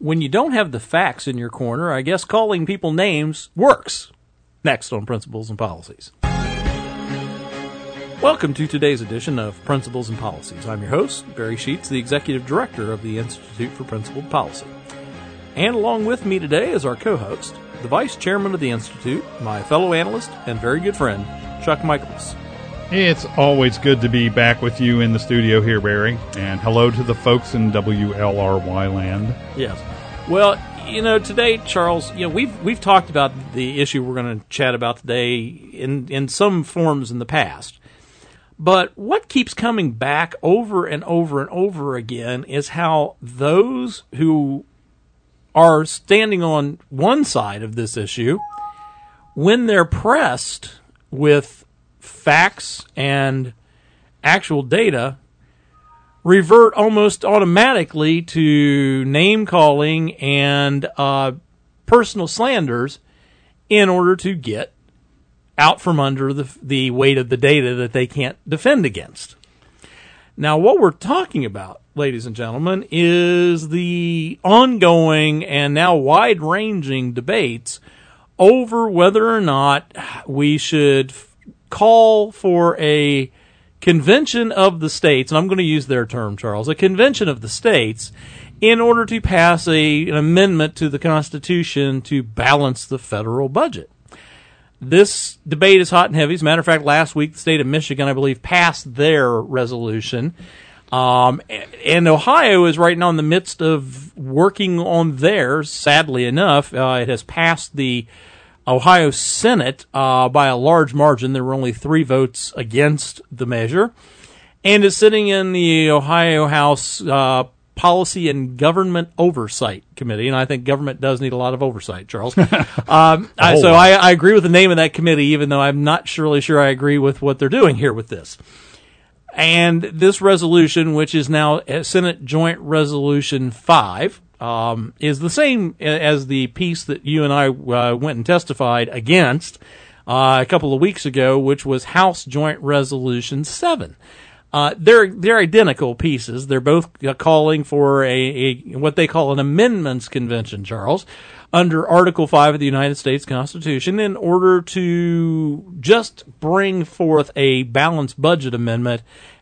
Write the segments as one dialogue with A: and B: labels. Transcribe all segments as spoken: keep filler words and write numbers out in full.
A: when you don't have the facts in your corner, I guess calling people names works. Next on Principles and Policies. Welcome to today's edition of Principles and Policies. I'm your host, Barry Sheets, the Executive Director of the Institute for Principled Policy. And along with me today is our co-host, the Vice Chairman of the Institute, my fellow analyst and very good friend, Chuck Michaelis.
B: It's always good to be back with you in the studio here, Barry. And hello to the folks in W L R Y land.
A: Yes. Well, you know, today, Charles, you know, we've we've talked about the issue we're going to chat about today in, in some forms in the past. But what keeps coming back over and over and over again is how those who are standing on one side of this issue, when they're pressed with facts and actual data, revert almost automatically to name-calling and uh, personal slanders in order to get out from under the, the weight of the data that they can't defend against. Now, what we're talking about, ladies and gentlemen, is the ongoing and now wide-ranging debates over whether or not we should f- call for a convention of the states, and I'm going to use their term, Charles, a convention of the states, in order to pass a, an amendment to the Constitution to balance the federal budget. This debate is hot and heavy. As a matter of fact, last week, the state of Michigan, I believe, passed their resolution. Um, and Ohio is right now in the midst of working on theirs. Sadly enough, uh, it has passed the Ohio Senate uh, by a large margin. There were only three votes against the measure. And is sitting in the Ohio House uh, Policy and Government Oversight Committee, and I think government does need a lot of oversight, Charles. um, I, so I, I agree with the name of that committee, even though I'm not surely sure I agree with what they're doing here with this. And this resolution, which is now Senate Joint Resolution five, um, is the same as the piece that you and I uh, went and testified against uh, a couple of weeks ago, which was House Joint Resolution seven. Uh, they're they're identical pieces. They're both uh, calling for a, a what they call an amendments convention, Charles, under Article five of the United States Constitution, in order to just bring forth a balanced budget amendment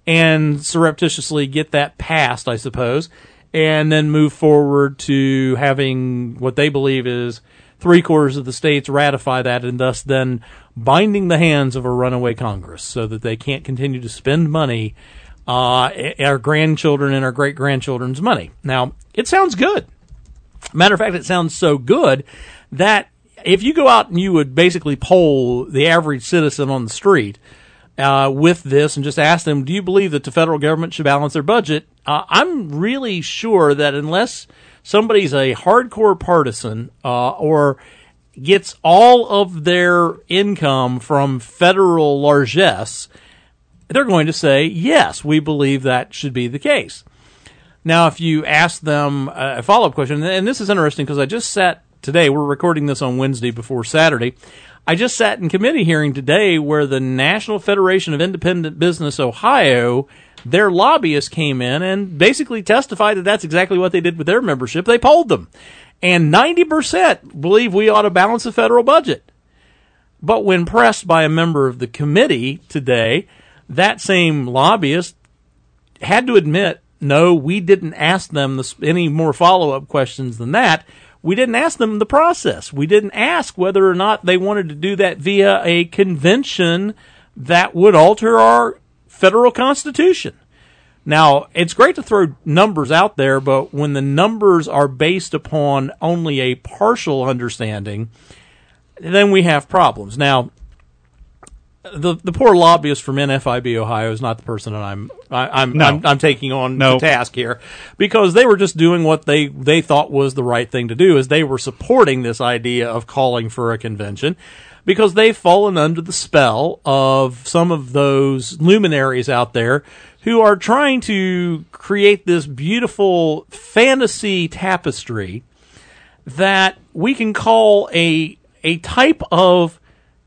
A: and surreptitiously get that passed, I suppose, and then move forward to having what they believe is three quarters of the states ratify that, and thus then binding the hands of a runaway Congress so that they can't continue to spend money, uh, our grandchildren and our great-grandchildren's money. Now, it sounds good. Matter of fact, it sounds so good that if you go out and you would basically poll the average citizen on the street uh, with this and just ask them, do you believe that the federal government should balance their budget? Uh, I'm really sure that unless somebody's a hardcore partisan uh, or gets all of their income from federal largesse, they're going to say, yes, we believe that should be the case. Now, if you ask them a follow-up question, and this is interesting because I just sat today, we're recording this on Wednesday before Saturday, I just sat in committee hearing today where the National Federation of Independent Business Ohio, their lobbyists came in and basically testified that that's exactly what they did with their membership. They polled them. And ninety percent believe we ought to balance the federal budget. But when pressed by a member of the committee today, that same lobbyist had to admit, no, we didn't ask them this, any more follow-up questions than that. We didn't ask them the process. We didn't ask whether or not they wanted to do that via a convention that would alter our federal Constitution. Now, it's great to throw numbers out there, but when the numbers are based upon only a partial understanding, then we have problems. Now, the the poor lobbyist from N F I B Ohio is not the person that I'm I, I'm,
B: no.
A: I'm I'm taking on
B: no.
A: the task here, because they were just doing what they they thought was the right thing to do, is they were supporting this idea of calling for a convention, because they've fallen under the spell of some of those luminaries out there who are trying to create this beautiful fantasy tapestry that we can call a a type of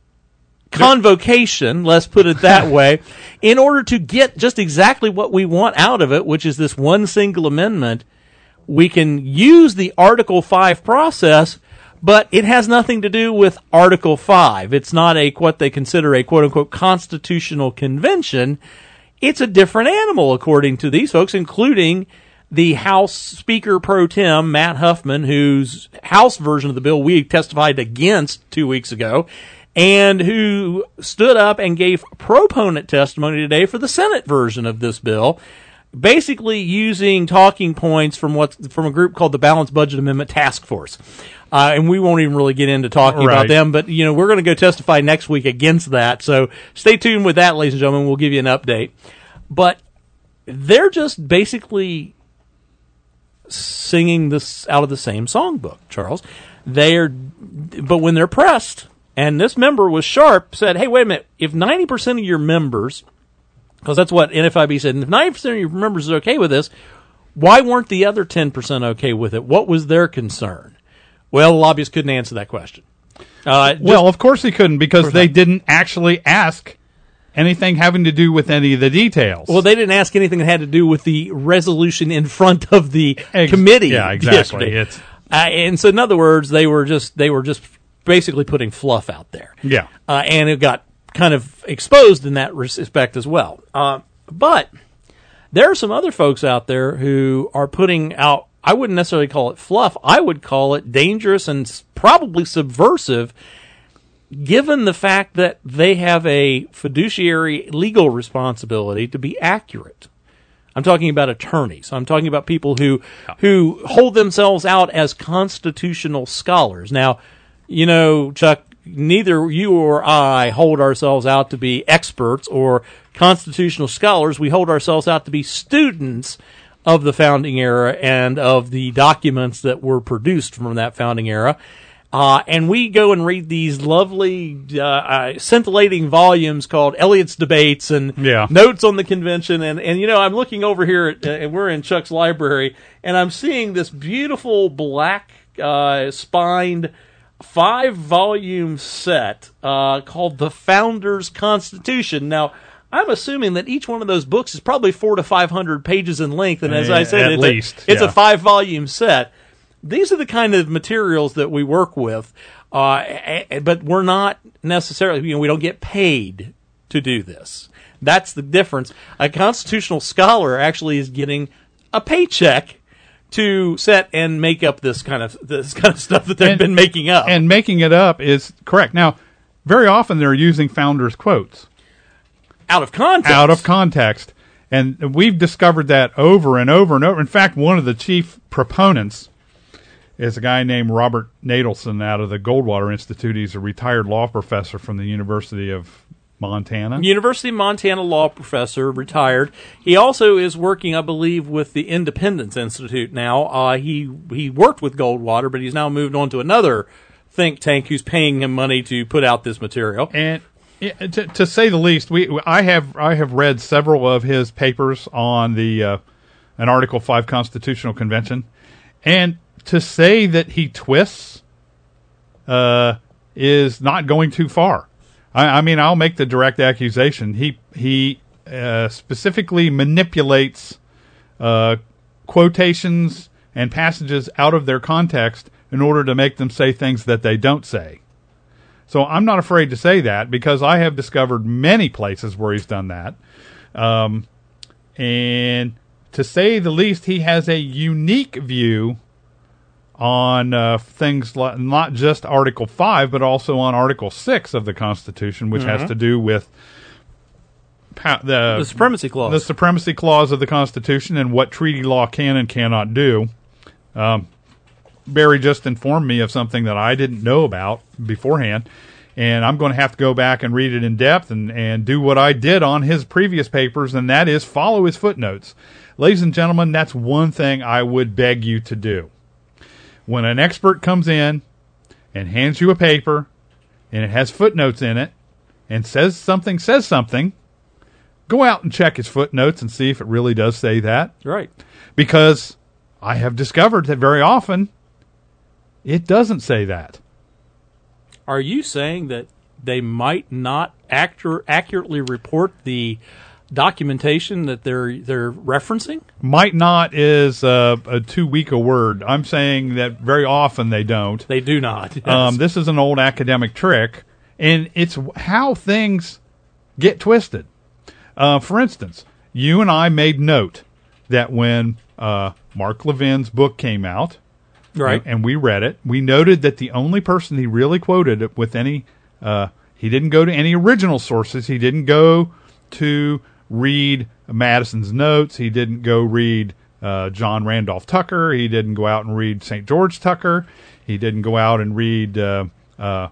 A: convocation, let's put it that way, in order to get just exactly what we want out of it, which is this one single amendment, we can use the Article five process, but it has nothing to do with Article five. It's not a what they consider a quote-unquote constitutional convention. It's a different animal, according to these folks, including the House Speaker pro tem, Matt Huffman, whose House version of the bill we testified against two weeks ago, and who stood up and gave proponent testimony today for the Senate version of this bill, basically using talking points from what from a group called the Balanced Budget Amendment Task Force. Uh, and we won't even really get into talking
B: right.
A: about them, but, you know, we're going to go testify next week against that. So stay tuned with that, ladies and gentlemen. We'll give you an update. But they're just basically singing this out of the same songbook, Charles. They're, but when they're pressed, and this member was sharp, said, hey, wait a minute, if ninety percent of your members, because that's what N F I B said, if ninety percent of your members are okay with this, why weren't the other ten percent okay with it? What was their concern? Well, the lobbyists couldn't answer that question. Uh,
B: well, of course he couldn't, because they didn't actually ask anything having to do with any of the details.
A: Well, they didn't ask anything that had to do with the resolution in front of the
B: Ex-
A: committee.
B: Yeah, exactly. It's
A: uh, and so, in other words, they were just they were just basically putting fluff out there.
B: Yeah,
A: uh, and it got kind of exposed in that respect as well. Uh, but there are some other folks out there who are putting out, I wouldn't necessarily call it fluff, I would call it dangerous and probably subversive, given the fact that they have a fiduciary legal responsibility to be accurate. I'm talking about attorneys. I'm talking about people who who hold themselves out as constitutional scholars. Now, you know, Chuck, neither you or I hold ourselves out to be experts or constitutional scholars. We hold ourselves out to be students of the founding era and of the documents that were produced from that founding era. Uh, and we go and read these lovely, uh, uh, scintillating volumes called Eliot's Debates and
B: yeah.
A: Notes on the Convention. And, and, you know, I'm looking over here, at, uh, and we're in Chuck's library, and I'm seeing this beautiful black uh, spined five-volume set uh, called The Founders' Constitution. Now, I'm assuming that each one of those books is probably four to five hundred pages in length, and as I said,
B: At
A: it's,
B: least,
A: a, it's
B: yeah.
A: a five-volume set. These are the kind of materials that we work with, uh, but we're not necessarily, you know, we don't get paid to do this. That's the difference. A constitutional scholar actually is getting a paycheck to set and make up this kind of this kind of stuff that they've
B: and,
A: been making up.
B: And making it up is correct. Now, very often they're using founders' quotes.
A: Out of context.
B: Out of context. And we've discovered that over and over and over. In fact, one of the chief proponents is a guy named Robert Nadelson out of the Goldwater Institute. He's a retired law professor from the University of Montana.
A: University of Montana law professor, retired. He also is working, I believe, with the Independence Institute now. Uh, he he worked with Goldwater, but he's now moved on to another think tank who's paying him money to put out this material.
B: And yeah, to, to say the least, we I have I have read several of his papers on the uh, an Article five Constitutional Convention, and to say that he twists uh, is not going too far. I, I mean, I'll make the direct accusation. He he uh, specifically manipulates uh, quotations and passages out of their context in order to make them say things that they don't say. So I'm not afraid to say that, because I have discovered many places where he's done that. Um, and to say the least, he has a unique view on uh, things like not just Article five, but also on Article six of the Constitution, which mm-hmm. has to do with pa- the,
A: the Supremacy Clause.
B: The Supremacy Clause of the Constitution and what treaty law can and cannot do. Um, Barry just informed me of something that I didn't know about beforehand, and I'm going to have to go back and read it in depth and, and do what I did on his previous papers, and that is follow his footnotes. Ladies and gentlemen, that's one thing I would beg you to do. When an expert comes in and hands you a paper and it has footnotes in it and says something, says something, go out and check his footnotes and see if it really does say that.
A: Right. Because
B: I have discovered that very often it doesn't say that.
A: Are you saying that they might not actu- accurately report the documentation that they're they're referencing?
B: Might not is uh, a too weak a word. I'm saying that very often they don't.
A: They do not. Yes.
B: Um, this is an old academic trick, and it's how things get twisted. Uh, for instance, you and I made note that when uh, Mark Levin's book came out,
A: right,
B: and, and we read it, we noted that the only person he really quoted with any, uh, he didn't go to any original sources. He didn't go to read Madison's notes. He didn't go read uh, John Randolph Tucker. He didn't go out and read Saint George Tucker. He didn't go out and read uh, uh,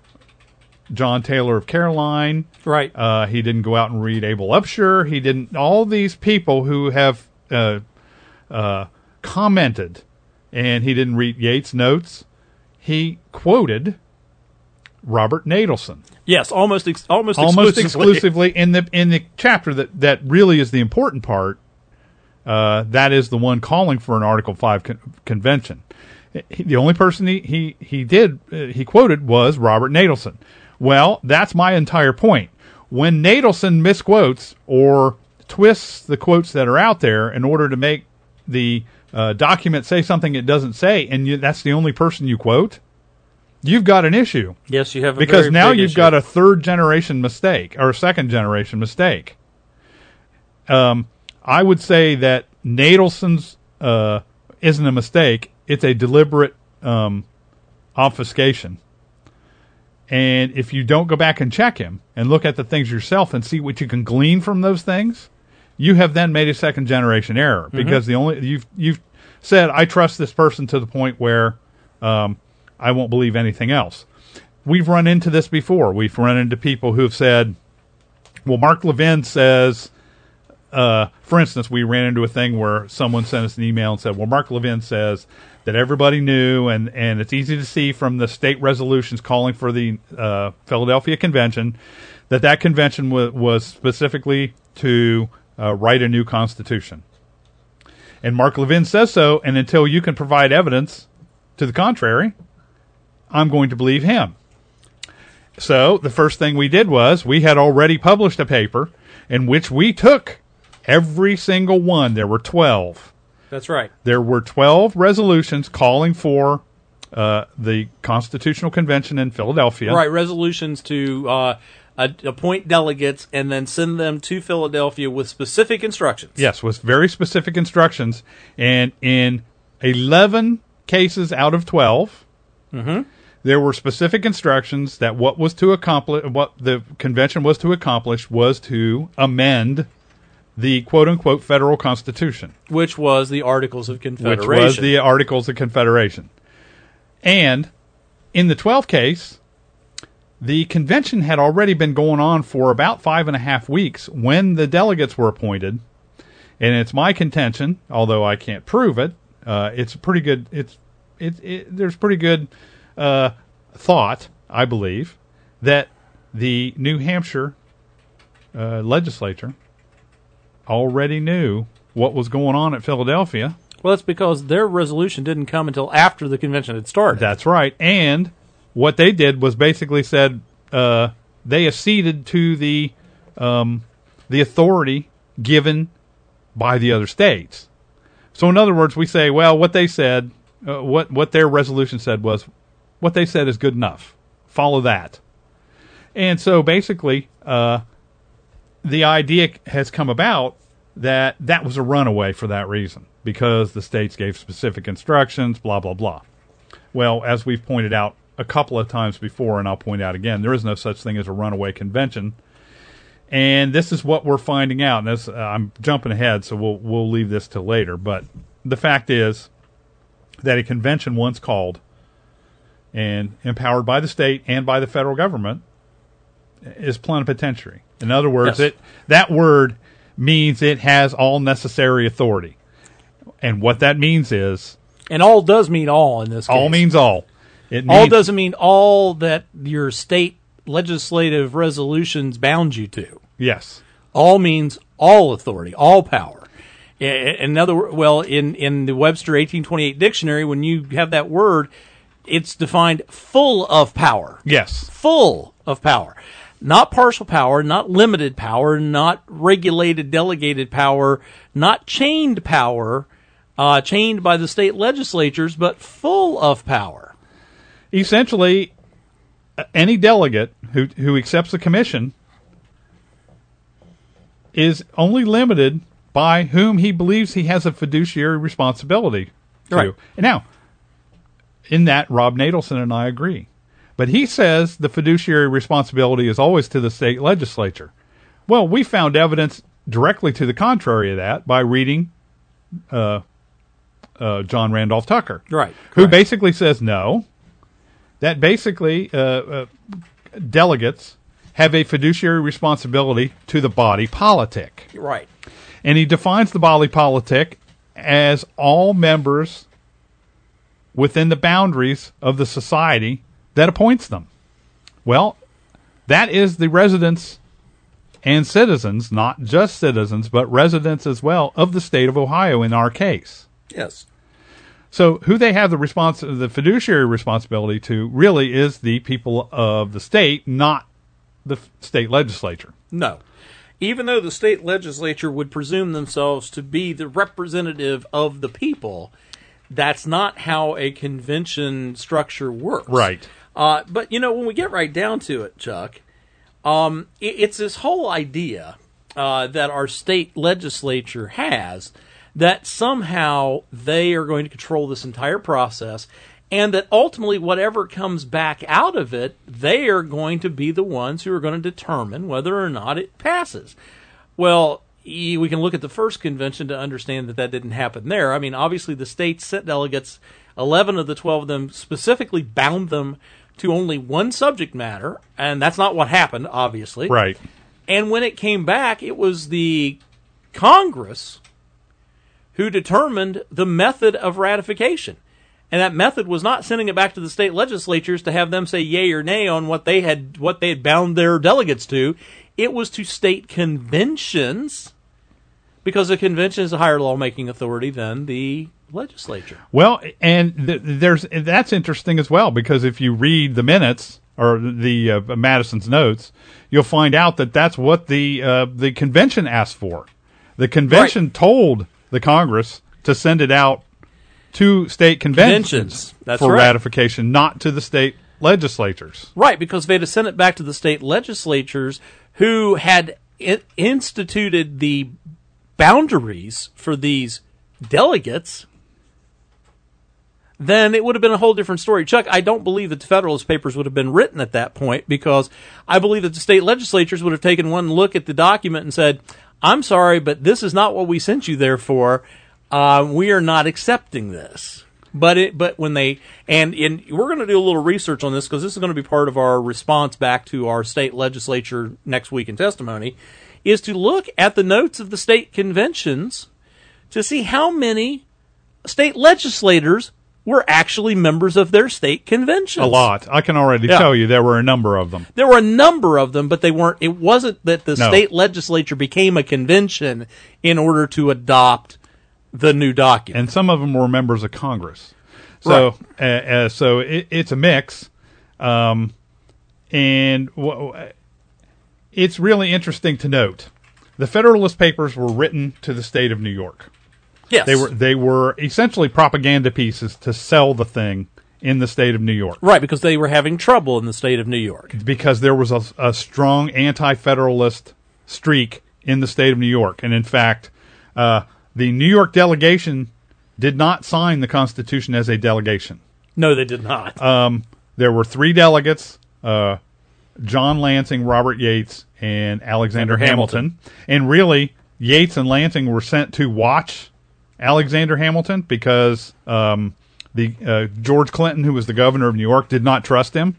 B: John Taylor of Caroline.
A: Right.
B: Uh, he didn't go out and read Abel Upshur. He didn't. All these people who have uh, uh, commented, and he didn't read Yates' notes. He quoted Robert Nadelson.
A: Yes, almost ex- almost
B: almost
A: exclusively.
B: exclusively in the in the chapter that, that really is the important part. Uh, that is the one calling for an Article Five con- convention. He, the only person he he he did uh, he quoted was Robert Nadelson. Well, that's my entire point. When Nadelson misquotes or twists the quotes that are out there in order to make the uh, document say something it doesn't say, and you, that's the only person you quote, you've got an issue.
A: Yes, you have a
B: because
A: very
B: now
A: big
B: you've
A: issue.
B: got a third generation mistake or a second generation mistake. Um, I would say that Nadelson's uh, isn't a mistake; it's a deliberate um, obfuscation. And if you don't go back and check him and look at the things yourself and see what you can glean from those things, you have then made a second generation error because mm-hmm. the only you've you've said I trust this person to the point where um, I won't believe anything else. We've run into this before. We've run into people who've said, "Well, Mark Levin says." Uh, for instance, we ran into a thing where someone sent us an email and said, "Well, Mark Levin says that everybody knew, and, and it's easy to see from the state resolutions calling for the uh, Philadelphia Convention, that that convention w- was specifically to uh, write a new constitution." And Mark Levin says so, and until you can provide evidence to the contrary, I'm going to believe him. So the first thing we did was we had already published a paper in which we took every single one. There were twelve.
A: That's right.
B: There were twelve resolutions calling for uh, the Constitutional Convention in Philadelphia.
A: Right, resolutions to uh, appoint delegates and then send them to Philadelphia with specific instructions.
B: Yes, with very specific instructions. And in eleven cases out of twelve,
A: mm-hmm.
B: there were specific instructions that what was to accomplish, what the convention was to accomplish was to amend the quote-unquote federal constitution.
A: Which was the Articles of Confederation.
B: Which was the Articles of Confederation. And in the twelfth case, the convention had already been going on for about five and a half weeks when the delegates were appointed. And it's my contention, although I can't prove it, uh, it's pretty good, it's it, it, there's pretty good uh, thought, I believe, that the New Hampshire uh, legislature already knew what was going on at Philadelphia.
A: Well, that's because their resolution didn't come until after the convention had started.
B: That's right. And what they did was basically said uh, they acceded to the um, the authority given by the other states. So in other words, we say, well, what they said, uh, what what their resolution said was, what they said is good enough. Follow that. And so basically, uh, the idea has come about that that was a runaway for that reason, because the states gave specific instructions, blah, blah, blah. Well, as we've pointed out a couple of times before, and I'll point out again, there is no such thing as a runaway convention. And this is what we're finding out. And this, uh, I'm jumping ahead, so we'll we'll leave this till later. But the fact is that a convention once called and empowered by the state and by the federal government is plenipotentiary. In other words,
A: yes.
B: it that word means it has all necessary authority. And what that means is...
A: And all does mean all in this case.
B: All means all. It
A: all
B: means,
A: doesn't mean all that your state legislative resolutions bound you to.
B: Yes.
A: All means all authority, all power. In other words, well, in, in the Webster eighteen twenty-eight dictionary, when you have that word, it's defined full of power.
B: Yes.
A: Full of power. not partial power, not limited power, not regulated, delegated power, not chained power, uh, chained by the state legislatures, but full of power.
B: Essentially, any delegate who who accepts a commission is only limited by whom he believes he has a fiduciary responsibility to.
A: Right.
B: And now, in that, Rob Nadelson and I agree. But he says the fiduciary responsibility is always to the state legislature. Well, we found evidence directly to the contrary of that by reading uh, uh, John Randolph Tucker,
A: Right.
B: who
A: Correct.
B: basically says no, that basically uh, uh, delegates have a fiduciary responsibility to the body politic.
A: Right.
B: And he defines the body politic as all members within the boundaries of the society that appoints them. Well, that is the residents and citizens, not just citizens, but residents as well, of the state of Ohio in our case.
A: Yes.
B: So who they have the respons- the fiduciary responsibility to really is the people of the state, not the f- state legislature.
A: No. Even though the state legislature would presume themselves to be the representative of the people, that's not how a convention structure works.
B: Right.
A: Uh, but, you know, when we get right down to it, Chuck, um, it, it's this whole idea uh, that our state legislature has that somehow they are going to control this entire process, and that ultimately whatever comes back out of it, they are going to be the ones who are going to determine whether or not it passes. Well, y- we can look at the first convention to understand that that didn't happen there. I mean, obviously the state sent delegates, eleven of the twelve of them specifically bound them to only one subject matter, and that's not what happened, obviously.
B: Right.
A: And when it came back, it was the Congress who determined the method of ratification. And that method was not sending it back to the state legislatures to have them say yay or nay on what they had what they had bound their delegates to. It was to state conventions, because a convention is a higher lawmaking authority than the legislature.
B: Well, and th- there's that's interesting as well, because if you read the minutes or the uh, Madison's notes, you'll find out that that's what the uh, the convention asked for. The convention
A: Right.
B: told the Congress to send it out to state conventions,
A: Conventions. That's
B: for
A: right.
B: ratification, not to the state legislatures.
A: Right, because they'd have sent it back to the state legislatures who had I- instituted the boundaries for these delegates, then it would have been a whole different story. Chuck, I don't believe that the Federalist Papers would have been written at that point, because I believe that the state legislatures would have taken one look at the document and said, I'm sorry, but this is not what we sent you there for. Uh, we are not accepting this. But it, but when they, and, and we're going to do a little research on this, because this is going to be part of our response back to our state legislature next week in testimony, is to look at the notes of the state conventions to see how many state legislators were actually members of their state conventions.
B: A lot. I can already
A: Yeah.
B: tell you there were a number of them.
A: There were a number of them, but they weren't, it wasn't that the
B: No.
A: state legislature became a convention in order to adopt the new document.
B: And some of them were members of Congress. So, uh, uh, so it, it's a mix, um, and w- it's really interesting to note the Federalist Papers were written to the state of New York.
A: Yes.
B: They were they were essentially propaganda pieces to sell the thing in the state of New York.
A: Right, because they were having trouble in the state of New York.
B: Because there was a, a strong anti-federalist streak in the state of New York, and in fact, uh, the New York delegation did not sign the Constitution as a delegation.
A: No, they did not.
B: Um, there were three delegates, uh, John Lansing, Robert Yates, and Alexander Hamilton.
A: Hamilton.
B: And really, Yates and Lansing were sent to watch Alexander Hamilton because um, the uh, George Clinton, who was the governor of New York, did not trust him.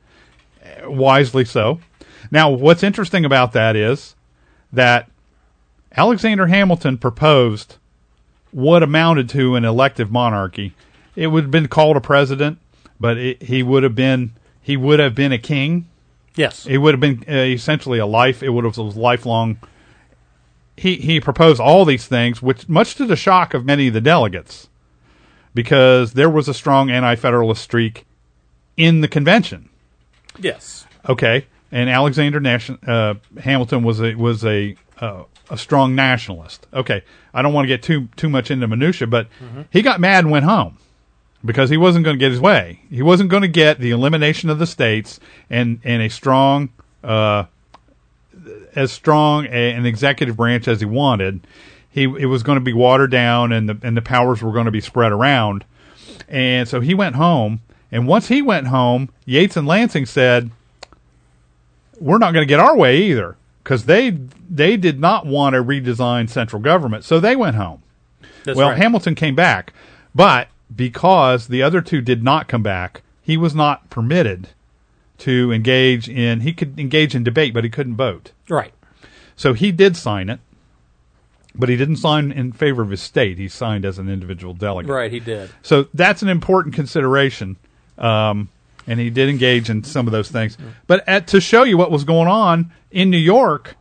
B: Wisely so. Now, what's interesting about that is that Alexander Hamilton proposed what amounted to an elective monarchy. It would have been called a president, but it, he would have been he would have been a king.
A: Yes.
B: It would have been uh, essentially a life. It would have was lifelong. He he proposed all these things, which much to the shock of many of the delegates, because there was a strong anti-federalist streak in the convention.
A: Yes.
B: Okay, and Alexander Nation, uh, Hamilton was a was a uh, a strong nationalist. Okay, I don't want to get too too much into minutia, but mm-hmm. he got mad and went home because he wasn't going to get his way. He wasn't going to get the elimination of the states and and a strong uh, as strong a, an executive branch as he wanted. He it was going to be watered down, and the and the powers were going to be spread around. And so he went home. And once he went home, Yates and Lansing said, "We're not going to get our way either," because they they did not want a redesigned central government. So they went home.
A: That's
B: well,
A: right.
B: Hamilton came back, but because the other two did not come back, he was not permitted to engage in. He could engage in debate, but he couldn't vote.
A: Right.
B: So he did sign it. But he didn't sign in favor of his state. He signed as an individual delegate.
A: Right, he did.
B: So that's an important consideration, um, and he did engage in some of those things. Mm-hmm. But at, to show you what was going on in New York,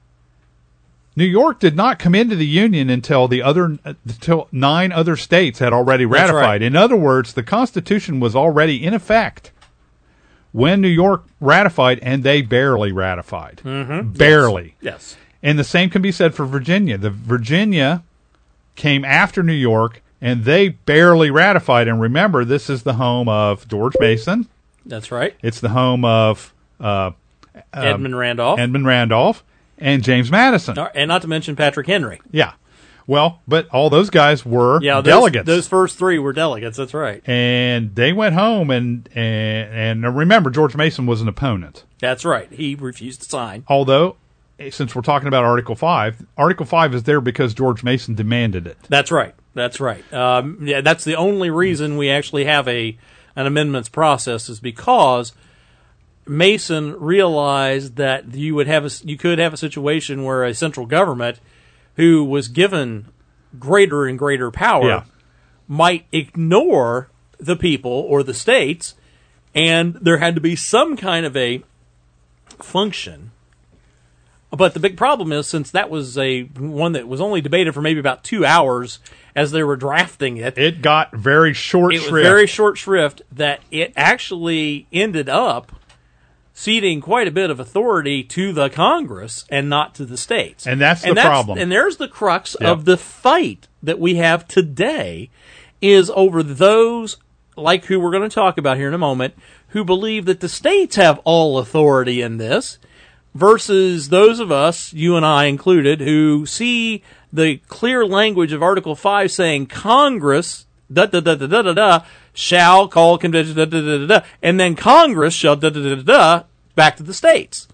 B: New York did not come into the Union until the other until nine other states had already ratified.
A: That's right.
B: In other words, the Constitution was already in effect when New York ratified, and they barely ratified.
A: Mm-hmm.
B: Barely.
A: Yes. yes.
B: And the same can be said for Virginia. The Virginia came after New York, and they barely ratified. And remember, this is the home of George Mason.
A: That's right.
B: It's the home of uh,
A: Edmund um, Randolph.
B: Edmund Randolph and James Madison.
A: And not to mention Patrick Henry.
B: Yeah. Well, but all those guys were
A: yeah, those,
B: delegates.
A: Those first three were delegates. That's right.
B: And they went home, and, and, and remember, George Mason was an opponent.
A: That's right. He refused to sign.
B: Although, since we're talking about Article five, Article five is there because George Mason demanded it.
A: That's right. That's right. Um, yeah, that's the only reason we actually have a an amendments process is because Mason realized that you would have a, you could have a situation where a central government who was given greater and greater power
B: yeah.
A: might ignore the people or the states, and there had to be some kind of a function. But the big problem is, since that was a one that was only debated for maybe about two hours as they were drafting it,
B: it got very short
A: it
B: shrift.
A: was very short shrift that it actually ended up ceding quite a bit of authority to the Congress and not to the states.
B: And that's
A: and
B: the
A: that's,
B: problem.
A: And there's the crux
B: yep.
A: of the fight that we have today is over those, like who we're going to talk about here in a moment, who believe that the states have all authority in this, versus those of us, you and I included, who see the clear language of Article five saying Congress, da da da da da da da, shall call convention, da da da da da, and then Congress shall da da da da da, back to the states.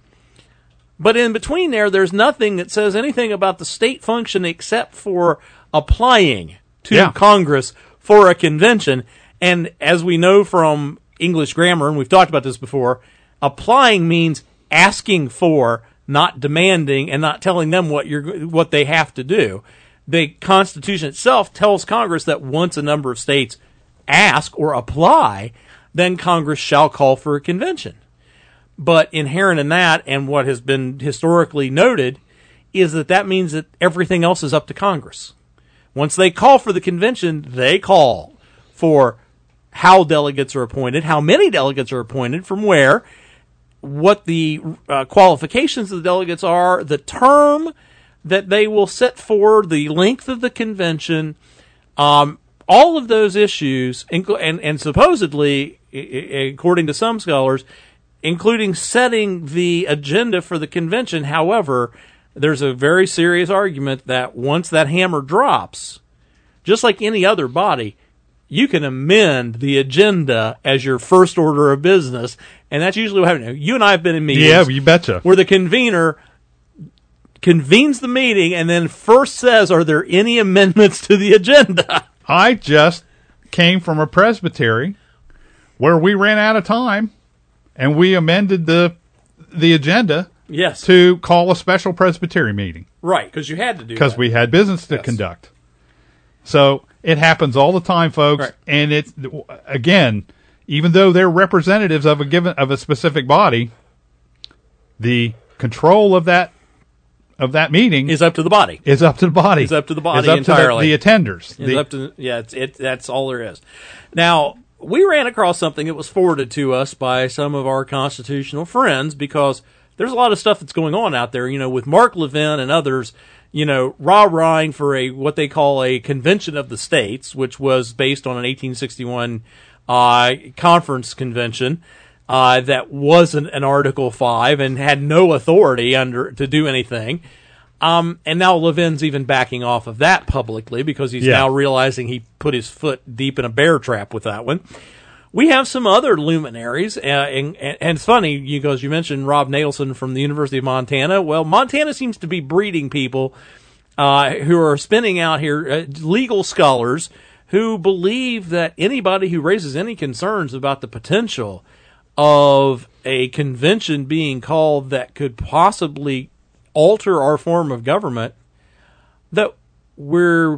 A: But in between there, there's nothing that says anything about the state function except for applying to
B: yeah.
A: Congress for a convention. And as we know from English grammar, and we've talked about this before, applying means asking for, not demanding, and not telling them what you're what they have to do. The Constitution itself tells Congress that once a number of states ask or apply, then Congress shall call for a convention. But inherent in that, and what has been historically noted, is that that means that everything else is up to Congress. Once they call for the convention, they call for how delegates are appointed, how many delegates are appointed, from where, what the uh, qualifications of the delegates are, the term that they will set for, the length of the convention, um, all of those issues, and, and supposedly, according to some scholars, including setting the agenda for the convention. However, there's a very serious argument that once that hammer drops, just like any other body, you can amend the agenda as your first order of business, and that's usually what happens. You and I have been in meetings.
B: Yeah, you betcha.
A: Where the convener convenes the meeting and then first says, are there any amendments to the agenda?
B: I just came from a presbytery where we ran out of time, and we amended the the agenda
A: yes.
B: to call a special presbytery meeting.
A: Right, because you had to do that.
B: Because we had business to
A: yes.
B: conduct. So it happens all the time, folks.
A: Right.
B: And it's, again, even though they're representatives of a given of a specific body, the control of that of that meeting
A: is up to the body.
B: Is up to the body.
A: Is up to the body
B: is up
A: entirely.
B: To the, the attenders.
A: It's
B: the,
A: up to yeah. It's it. That's all there is. Now, we ran across something that was forwarded to us by some of our constitutional friends, because there's a lot of stuff that's going on out there, you know, with Mark Levin and others, you know, rah-rahing for a what they call a convention of the states, which was based on an eighteen sixty-one uh, conference convention uh, that wasn't an Article five and had no authority under to do anything. Um, and now Levin's even backing off of that publicly because he's
B: yeah.
A: now realizing he put his foot deep in a bear trap with that one. We have some other luminaries, uh, and, and, and it's funny, you, because you mentioned Rob Nailson from the University of Montana. Well, Montana seems to be breeding people uh, who are spinning out here, uh, legal scholars, who believe that anybody who raises any concerns about the potential of a convention being called that could possibly alter our form of government, that we're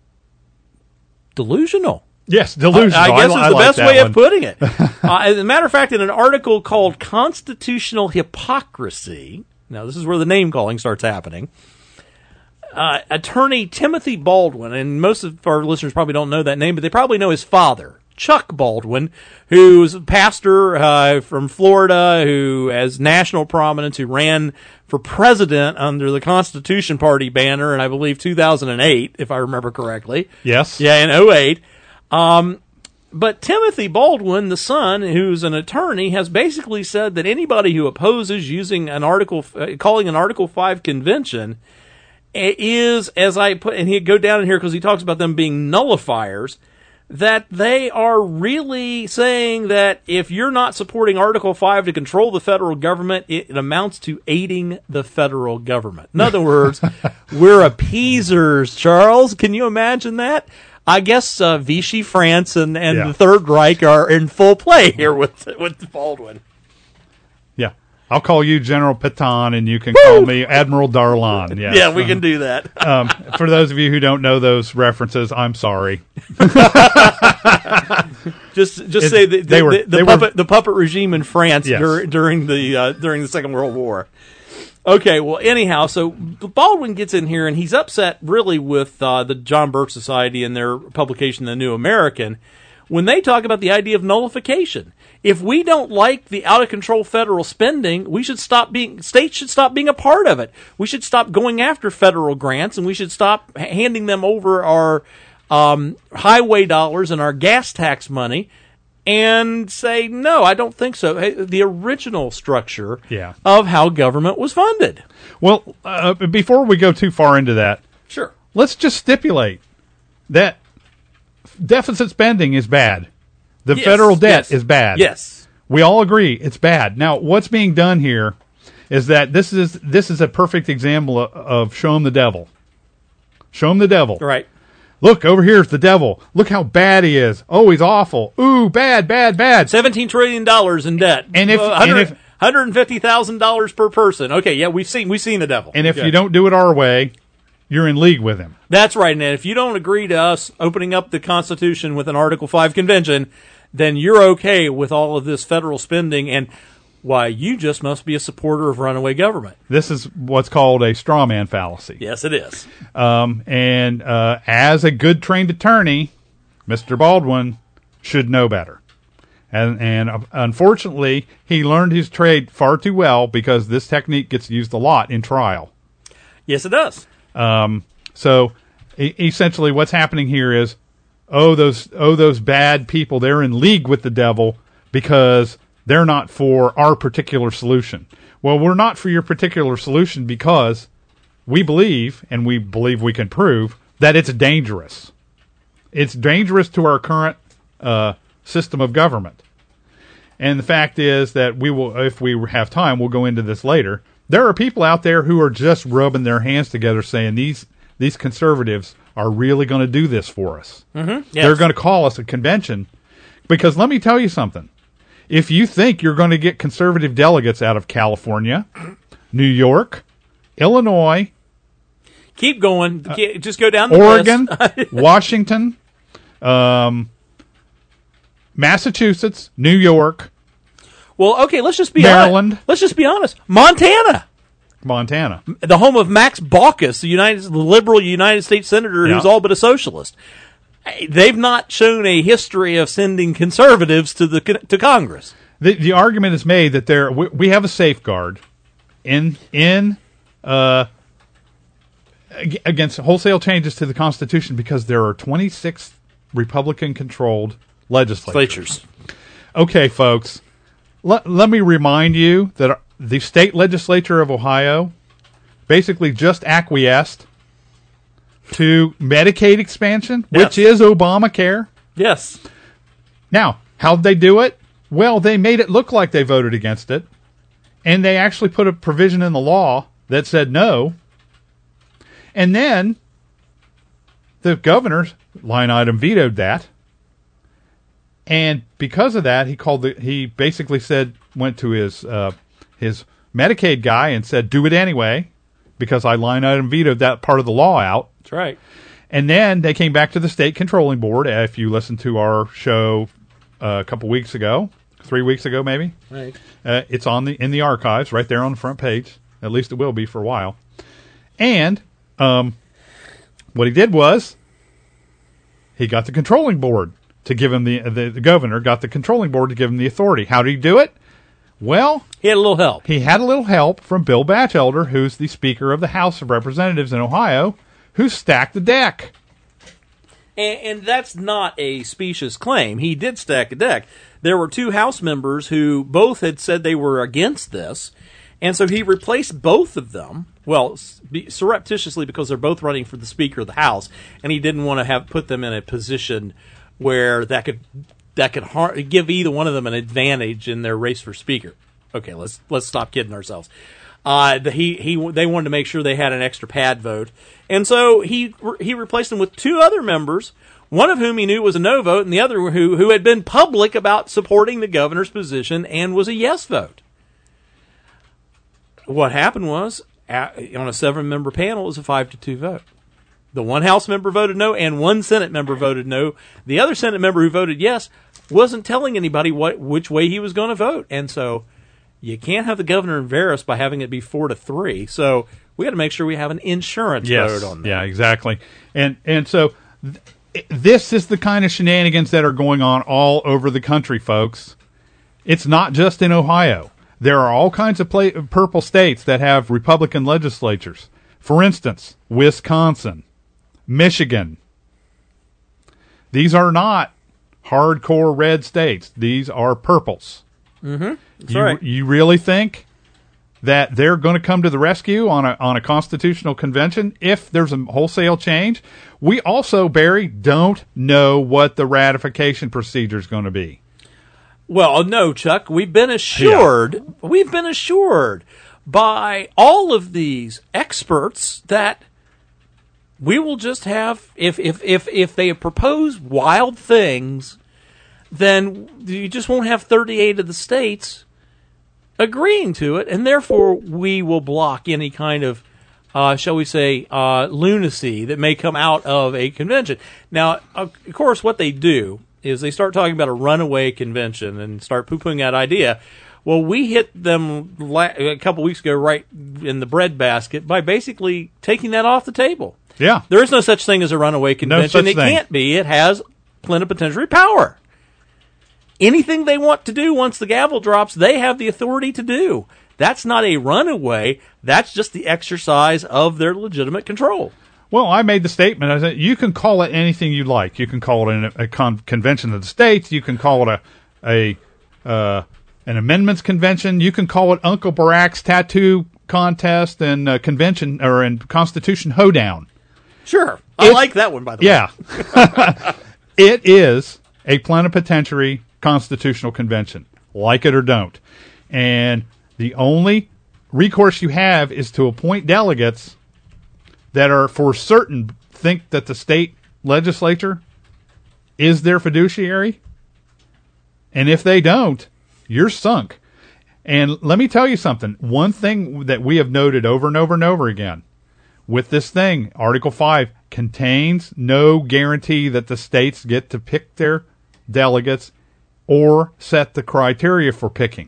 A: delusional.
B: Yes, delusional.
A: I, I guess
B: I,
A: is
B: I
A: the
B: like
A: best
B: that
A: way
B: one.
A: of putting it. uh, as a matter of fact, in an article called Constitutional Hypocrisy, now this is where the name-calling starts happening, uh, attorney Timothy Baldwin, and most of our listeners probably don't know that name, but they probably know his father, Chuck Baldwin, who's a pastor uh, from Florida, who has national prominence, who ran for president under the Constitution Party banner in, I believe, two thousand eight, if I remember correctly.
B: Yes.
A: Yeah, in oh eight. Um, but Timothy Baldwin, the son, who's an attorney, has basically said that anybody who opposes using an article, uh, calling an Article five convention, is, as I put, and he'd go down in here because he talks about them being nullifiers, that they are really saying that if you're not supporting Article five to control the federal government, it, it amounts to aiding the federal government. In other words, we're appeasers, Charles. Can you imagine that? I guess uh, Vichy France and, and
B: yeah.
A: the Third Reich are in full play here with with Baldwin.
B: Yeah. I'll call you General Pétain, and you can
A: Woo!
B: call me Admiral Darlan. Yes.
A: Yeah, we can do that.
B: um, for those of you who don't know those references, I'm sorry.
A: just just
B: It,
A: say the, the,
B: they were,
A: the, the
B: they
A: puppet
B: were,
A: the puppet regime in France
B: yes.
A: dur- during the uh, during the Second World War. Okay, well, anyhow, so Baldwin gets in here, and he's upset, really, with uh, the John Birch Society and their publication, The New American, when they talk about the idea of nullification. If we don't like the out-of-control federal spending, we should stop being, states should stop being a part of it. We should stop going after federal grants, and we should stop handing them over our um, highway dollars and our gas tax money, and say, no, I don't think so. The original structure
B: yeah.
A: of how government was funded.
B: Well, uh, before we go too far into that,
A: Sure.
B: let's just stipulate that deficit spending is bad. The
A: Yes,
B: federal debt
A: yes,
B: is bad.
A: Yes.
B: We all agree it's bad. Now, what's being done here is that this is this is a perfect example of, of show 'em the devil. Show 'em the devil.
A: Right.
B: Look, over here's the devil. Look how bad he is. Oh, he's awful. Ooh, bad, bad, bad.
A: seventeen trillion dollars in debt.
B: And if-
A: Uh, one hundred,
B: and if-
A: one hundred fifty thousand dollars per person. Okay, yeah, we've seen we've seen the devil.
B: And if
A: Okay.
B: you don't do it our way, you're in league with him.
A: That's right, and if you don't agree to us opening up the Constitution with an Article five convention, then you're okay with all of this federal spending, and why, you just must be a supporter of runaway government.
B: This is what's called a straw man fallacy.
A: Yes, it is.
B: Um, and uh, as a good trained attorney, Mister Baldwin should know better. And, and uh, unfortunately, he learned his trade far too well, because this technique gets used a lot in trial.
A: Yes, it does.
B: Um, so e- essentially what's happening here is, oh, those, oh, those bad people, they're in league with the devil because they're not for our particular solution. Well, we're not for your particular solution because we believe, and we believe we can prove, that it's dangerous. It's dangerous to our current uh, system of government. And the fact is that we will, if we have time, we'll go into this later. There are people out there who are just rubbing their hands together saying these these conservatives are really going to do this for us.
A: Mm-hmm. Yes.
B: They're going to call us a convention. Because let me tell you something. If you think you're going to get conservative delegates out of California, New York, Illinois,
A: Keep going. Ke- Just go down the
B: Oregon,
A: list.
B: Washington, um, Massachusetts, New York,
A: Well, okay, let's just be
B: Maryland.
A: honest. Let's just be honest. Montana,
B: Montana.
A: the home of Max Baucus, the United the liberal United States senator who's
B: Yeah.
A: all but a socialist. they've not shown a history of sending conservatives to the to Congress.
B: The, the argument is made that there we, we have a safeguard in in uh, against wholesale changes to the Constitution because there are twenty-six Republican-controlled legislatures. Okay, folks, let, let me remind you that the state legislature of Ohio basically just acquiesced to Medicaid expansion,
A: yes.
B: which is Obamacare.
A: Yes.
B: Now, how'd they do it? Well, they made it look like they voted against it, and they actually put a provision in the law that said no. And then the governor, line item, vetoed that. And because of that, he called the he basically said went to his uh, his Medicaid guy and said, "Do it anyway," because I line item vetoed that part of the law out.
A: That's right.
B: And then they came back to the state controlling board. If you listened to our show uh, a couple weeks ago, three weeks ago maybe,
A: right?
B: Uh, it's on the in the archives right there on the front page. At least it will be for a while. And um, what he did was he got the controlling board to give him the, the the governor got the controlling board to give him the authority. How did he do it? Well,
A: he had a little help.
B: He had a little help from Bill Batchelder, who's the Speaker of the House of Representatives in Ohio, who stacked the deck.
A: And, and that's not a specious claim. He did stack a deck. There were two House members who both had said they were against this, and so he replaced both of them. Well, surreptitiously because they're both running for the Speaker of the House, and he didn't want to have put them in a position where that could that could har- give either one of them an advantage in their race for Speaker. Okay, let's let's stop kidding ourselves. Uh, the, he he they wanted to make sure they had an extra pad vote, and so he he replaced them with two other members, one of whom he knew was a no vote, and the other who who had been public about supporting the governor's position and was a yes vote. What happened was, on a seven-member panel, it was a five to two vote. The one House member voted no, and one Senate member voted no. The other Senate member who voted yes wasn't telling anybody what which way he was going to vote, and so you can't have the governor embarrassed by having it be four to three. So we got to make sure we have an insurance
B: yes.
A: vote on that.
B: Yeah, exactly. And and so th- this is the kind of shenanigans that are going on all over the country, folks. It's not just in Ohio. There are all kinds of play- purple states that have Republican legislatures. For instance, Wisconsin, Michigan. These are not hardcore red states. These are purples.
A: Mm-hmm. That's
B: you,
A: right.
B: You really think that they're going to come to the rescue on a on a constitutional convention if there's a wholesale change? We also, Barry, don't know what the ratification procedure is going to be.
A: Well, no, Chuck, we've been assured, yeah. we've been assured by all of these experts that we will just have, if, if, if, if they propose wild things, then you just won't have thirty-eight of the states agreeing to it, and therefore we will block any kind of, uh, shall we say, uh, lunacy that may come out of a convention. Now, of course, what they do is they start talking about a runaway convention and start poo-pooing that idea. Well, we hit them la- a couple weeks ago right in the breadbasket by basically taking that off the table.
B: Yeah.
A: There is no such thing as a runaway convention.
B: No such
A: it
B: thing.
A: Can't be. It has plenipotentiary power. Anything they want to do once the gavel drops, they have the authority to do. That's not a runaway. That's just the exercise of their legitimate control.
B: Well, I made the statement. I said, you can call it anything you like. You can call it an, a con- convention of the states. You can call it a, a uh, an amendments convention. You can call it Uncle Barack's tattoo contest and uh, convention or and Constitution hoedown.
A: Sure, I it, like that one. By the
B: yeah.
A: way,
B: yeah, it is a plenipotentiary constitutional convention. Like it or don't, and the only recourse you have is to appoint delegates that are for certain think that the state legislature is their fiduciary. And if they don't, you're sunk. And let me tell you something. One thing that we have noted over and over and over again with this thing, Article five contains no guarantee that the states get to pick their delegates or set the criteria for picking.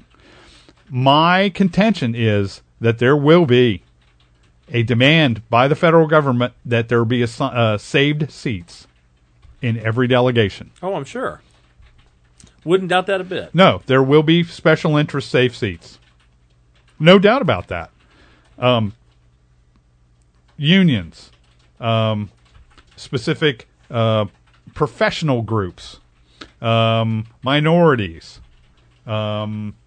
B: My contention is that there will be a demand by the federal government that there be a, uh, saved seats in every delegation.
A: Oh, I'm sure. Wouldn't doubt that a bit.
B: No, there will be special interest safe seats. No doubt about that. Um, unions, um, specific uh, professional groups, um, minorities. Um,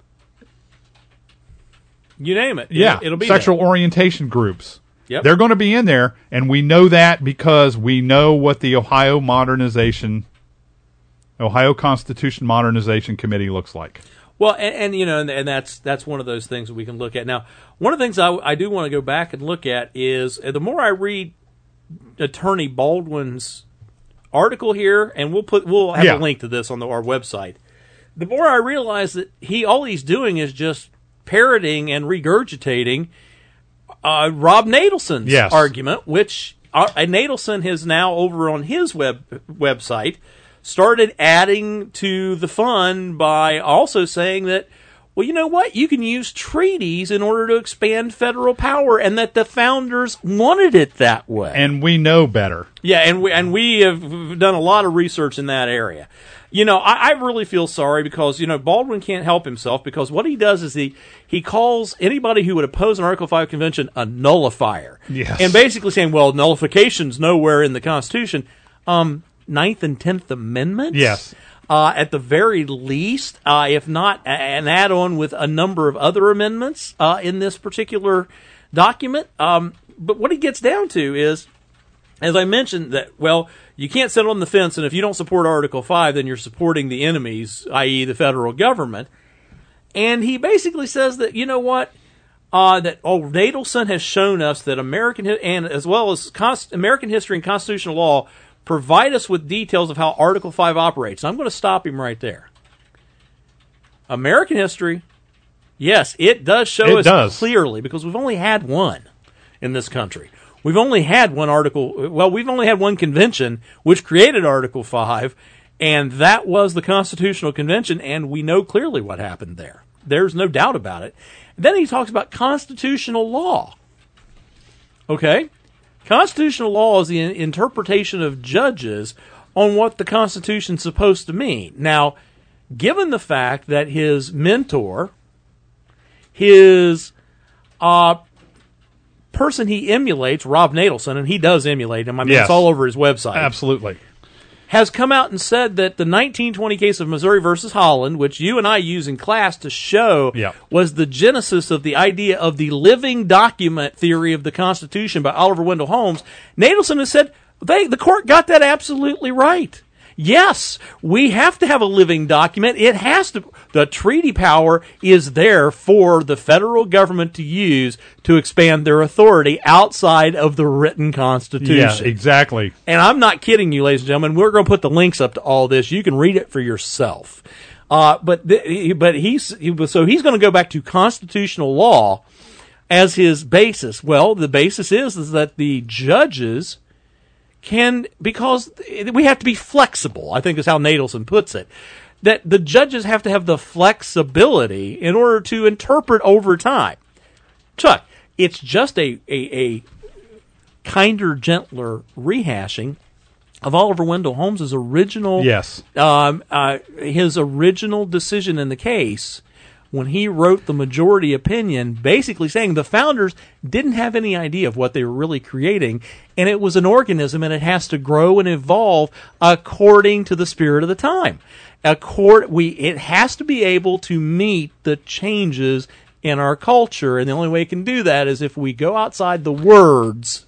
A: you name it.
B: Yeah,
A: it'll, it'll be
B: sexual
A: there.
B: orientation groups.
A: Yep.
B: They're going to be in there, and we know that because we know what the Ohio Modernization, Ohio Constitution Modernization Committee looks like.
A: Well, and, and you know, and, and that's that's one of those things that we can look at. Now, one of the things I, I do want to go back and look at is uh, the more I read Attorney Baldwin's article here, and we'll put we'll have
B: Yeah.
A: a link to this on the, our website. The more I realize that he all he's doing is just parroting and regurgitating uh, Rob Nadelson's
B: Yes.
A: argument, which uh, Nadelson has now over on his web website started adding to the fun by also saying that, well, you know what? You can use treaties in order to expand federal power, and that the founders wanted it that way.
B: And we know better.
A: Yeah, and we and we have done a lot of research in that area. You know, I, I really feel sorry because, you know, Baldwin can't help himself because what he does is he, he calls anybody who would oppose an Article five convention a nullifier.
B: Yes.
A: And basically saying, well, nullification's nowhere in the Constitution. Um, Ninth and Tenth Amendments?
B: Yes.
A: Uh, at the very least, uh, if not an add-on with a number of other amendments uh, in this particular document. Um, but what he gets down to is, as I mentioned, that, well, you can't sit on the fence, and if you don't support Article five, then you're supporting the enemies, that is the federal government. And he basically says that, you know what, uh, that oh, Nadelson has shown us that American, and as well as Const- American history and constitutional law, provide us with details of how Article five operates. And I'm going to stop him right there. American history, yes, it does show
B: It
A: us
B: does.
A: clearly, because we've only had one in this country. We've only had one article, well, we've only had one convention which created Article five, and that was the Constitutional Convention, and we know clearly what happened there. There's no doubt about it. Then he talks about constitutional law. Okay? Constitutional law is the interpretation of judges on what the Constitution's supposed to mean. Now, given the fact that his mentor, his uh, person he emulates, Rob Nadelson, and he does emulate him, I mean,
B: Yes.
A: it's all over his website,
B: Absolutely.
A: has come out and said that the nineteen twenty case of Missouri versus Holland, which you and I use in class to show
B: Yeah.
A: was the genesis of the idea of the living document theory of the Constitution by Oliver Wendell Holmes, Nadelson has said they the court got that absolutely right. Yes, we have to have a living document. It has to. The treaty power is there for the federal government to use to expand their authority outside of the written Constitution.
B: Yeah, exactly.
A: And I'm not kidding you, ladies and gentlemen. We're going to put the links up to all this. You can read it for yourself. Uh, but th- but he's he was, so he's going to go back to constitutional law as his basis. Well, the basis is is that the judges can, because we have to be flexible, I think is how Nadelson puts it, that the judges have to have the flexibility in order to interpret over time. Chuck, it's just a, a, a kinder, gentler rehashing of Oliver Wendell Holmes' original,
B: Yes.
A: um, uh, his original decision in the case when he wrote the majority opinion, basically saying the founders didn't have any idea of what they were really creating, and it was an organism, and it has to grow and evolve according to the spirit of the time. Accord, we, it has to be able to meet the changes in our culture, and the only way it can do that is if we go outside the words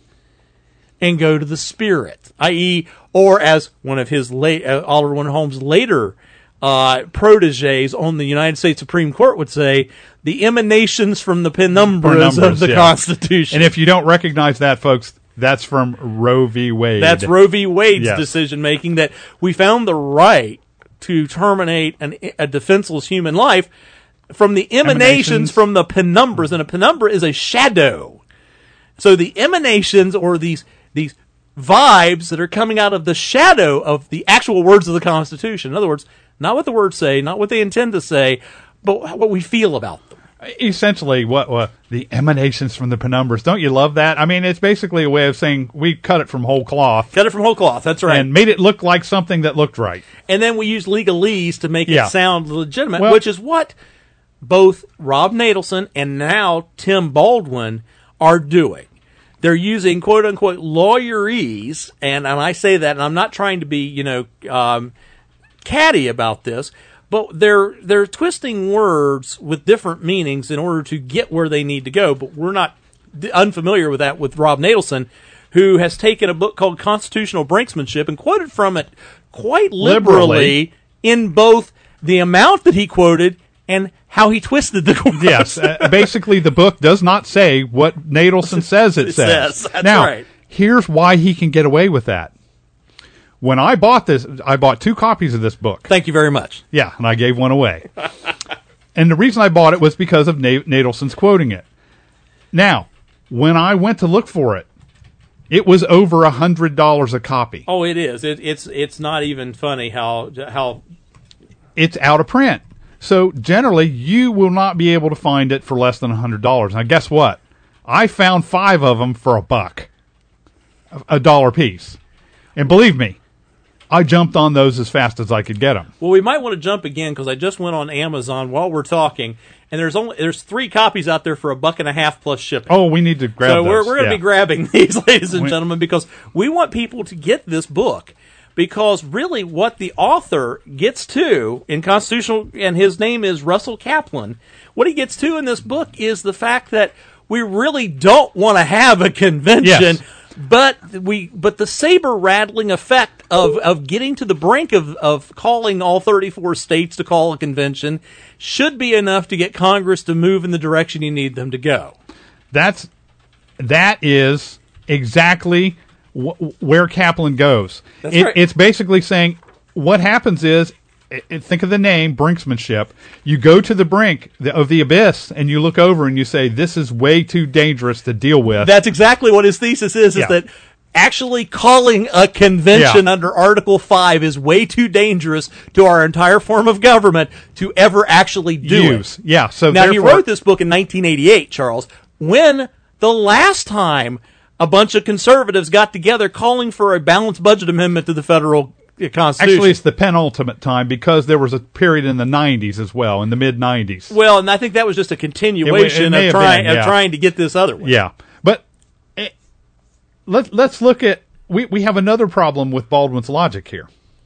A: and go to the spirit, that is, or as one of his late, uh, Oliver Wendell Holmes' later uh, proteges on the United States Supreme Court would say, the emanations from the penumbras,
B: Penumbras,
A: of the
B: yeah.
A: Constitution.
B: And if you don't recognize that, folks, that's from Roe v. Wade.
A: That's Roe v. Wade's
B: Yes.
A: decision making, that we found the right to terminate an, a defenseless human life from the emanations,
B: Emanations.
A: from the penumbras, and a penumbra is a shadow. So the emanations, or these these vibes that are coming out of the shadow of the actual words of the Constitution. In other words, not what the words say, not what they intend to say, but what we feel about them.
B: Essentially, what, what the emanations from the penumbras. Don't you love that? I mean, it's basically a way of saying we cut it from whole cloth.
A: Cut it from whole cloth, that's right.
B: And made it look like something that looked right.
A: And then we use legalese to make
B: Yeah.
A: it sound legitimate,
B: Well-
A: which is what both Rob Nadelson and now Tim Baldwin are doing. They're using quote-unquote lawyerese, and, and I say that, and I'm not trying to be, you know, um, catty about this, but they're they're twisting words with different meanings in order to get where they need to go. But we're not unfamiliar with that with Rob Nadelson, who has taken a book called Constitutional Brinksmanship and quoted from it quite liberally,
B: Liberally.
A: in both the amount that he quoted and how he twisted the quotes.
B: Yes, uh, basically the book does not say what Nadelson says it
A: It
B: says.
A: says, that's
B: now,
A: right.
B: here's why he can get away with that. When I bought this, I bought two copies of this book.
A: Thank you very much.
B: Yeah, and I gave one away. And the reason I bought it was because of Na- Nadelson's quoting it. Now, when I went to look for it, it was over a hundred dollars a copy.
A: Oh, it is. It, it's it's not even funny how how
B: It's out of print. So generally, you will not be able to find it for less than a hundred dollars. Now, guess what? I found five of them for a buck, a dollar piece, and believe me, I jumped on those as fast as I could get them.
A: Well, we might want to jump again because I just went on Amazon while we're talking, and there's only there's three copies out there for a buck and a half plus shipping.
B: Oh, we need to grab
A: so
B: those.
A: we're we're going to
B: Yeah.
A: be grabbing these, ladies and
B: We-
A: gentlemen, because we want people to get this book. Because really, what the author gets to in constitutional, and his name is Russell Kaplan, what he gets to in this book is the fact that we really don't want to have a convention.
B: Yes.
A: But we, but the saber rattling effect of, of getting to the brink of, of calling all thirty-four states to call a convention should be enough to get Congress to move in the direction you need them to go.
B: That's that is exactly wh- where Kaplan goes.
A: That's
B: It-
A: right.
B: It's basically saying what happens is, i- i- think of the name brinksmanship. You go to the brink th- of the abyss and you look over and you say, "This is way too dangerous to deal with."
A: That's exactly what his thesis is, is
B: Yeah.
A: that actually calling a convention
B: Yeah.
A: under Article five is way too dangerous to our entire form of government to ever actually do
B: Use.
A: it.
B: Yeah. So
A: Now, he
B: therefore-
A: wrote this book in nineteen eighty-eight, Charles, when the last time a bunch of conservatives got together calling for a balanced budget amendment to the federal uh, Constitution.
B: Actually, it's the penultimate time because there was a period in the nineties as well, in the mid nineties.
A: well, and I think that was just a continuation
B: It may
A: of
B: have
A: trying
B: been, yeah.
A: of trying to get this other one.
B: Yeah, but eh, let let's look at we we have another problem with Baldwin's logic here.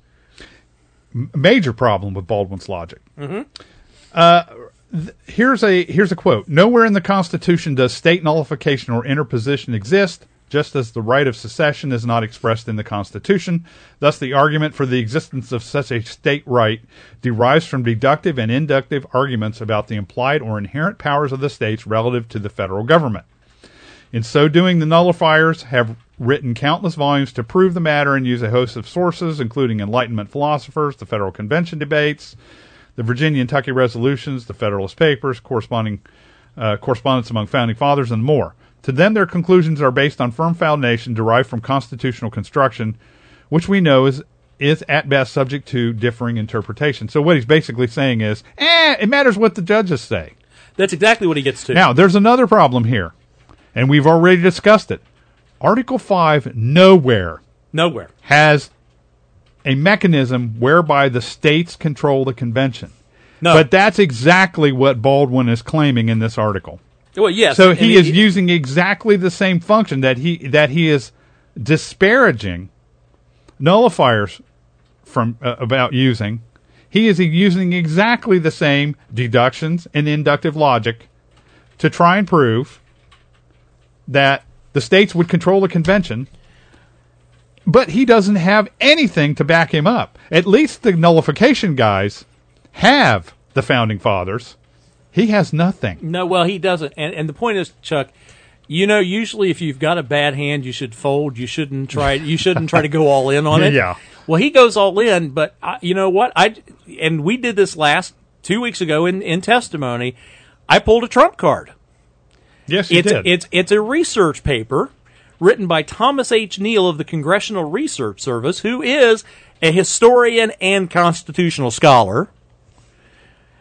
B: M- major problem with Baldwin's logic. Mm-hmm. Uh, th- here's a here's a quote: "Nowhere in the Constitution does state nullification or interposition exist. Just as the right of secession is not expressed in the Constitution, thus the argument for the existence of such a state right derives from deductive and inductive arguments about the implied or inherent powers of the states relative to the federal government. In so doing, the nullifiers have written countless volumes to prove the matter and use a host of sources, including Enlightenment philosophers, the Federal Convention debates, the Virginia and Kentucky resolutions, the Federalist Papers, corresponding uh, correspondence among founding fathers, and more. To them, their conclusions are based on firm foundation derived from constitutional construction, which we know is is at best subject to differing interpretation." So what he's basically saying is, eh, it matters what the judges say.
A: That's exactly what he gets to.
B: Now, there's another problem here, and we've already discussed it. Article five nowhere
A: Nowhere.
B: has a mechanism whereby the states control the convention.
A: No.
B: But that's exactly what Baldwin is claiming in this article.
A: Well, yes.
B: So
A: and
B: he
A: it-
B: is using exactly the same function that he that he is disparaging nullifiers from uh, about using. He is using exactly the same deductions and inductive logic to try and prove that the states would control the convention, but he doesn't have anything to back him up. At least the nullification guys have the founding fathers. He has nothing.
A: No, well, he doesn't. And and the point is, Chuck, you know, usually if you've got a bad hand, you should fold. You shouldn't try. You shouldn't try to go all in on it.
B: Yeah.
A: Well, he goes all in, but I, you know what? I and we did this last two weeks ago in in testimony. I pulled a trump card.
B: Yes, you
A: It's
B: did.
A: it's it's a research paper written by Thomas H. Neal of the Congressional Research Service, who is a historian and constitutional scholar.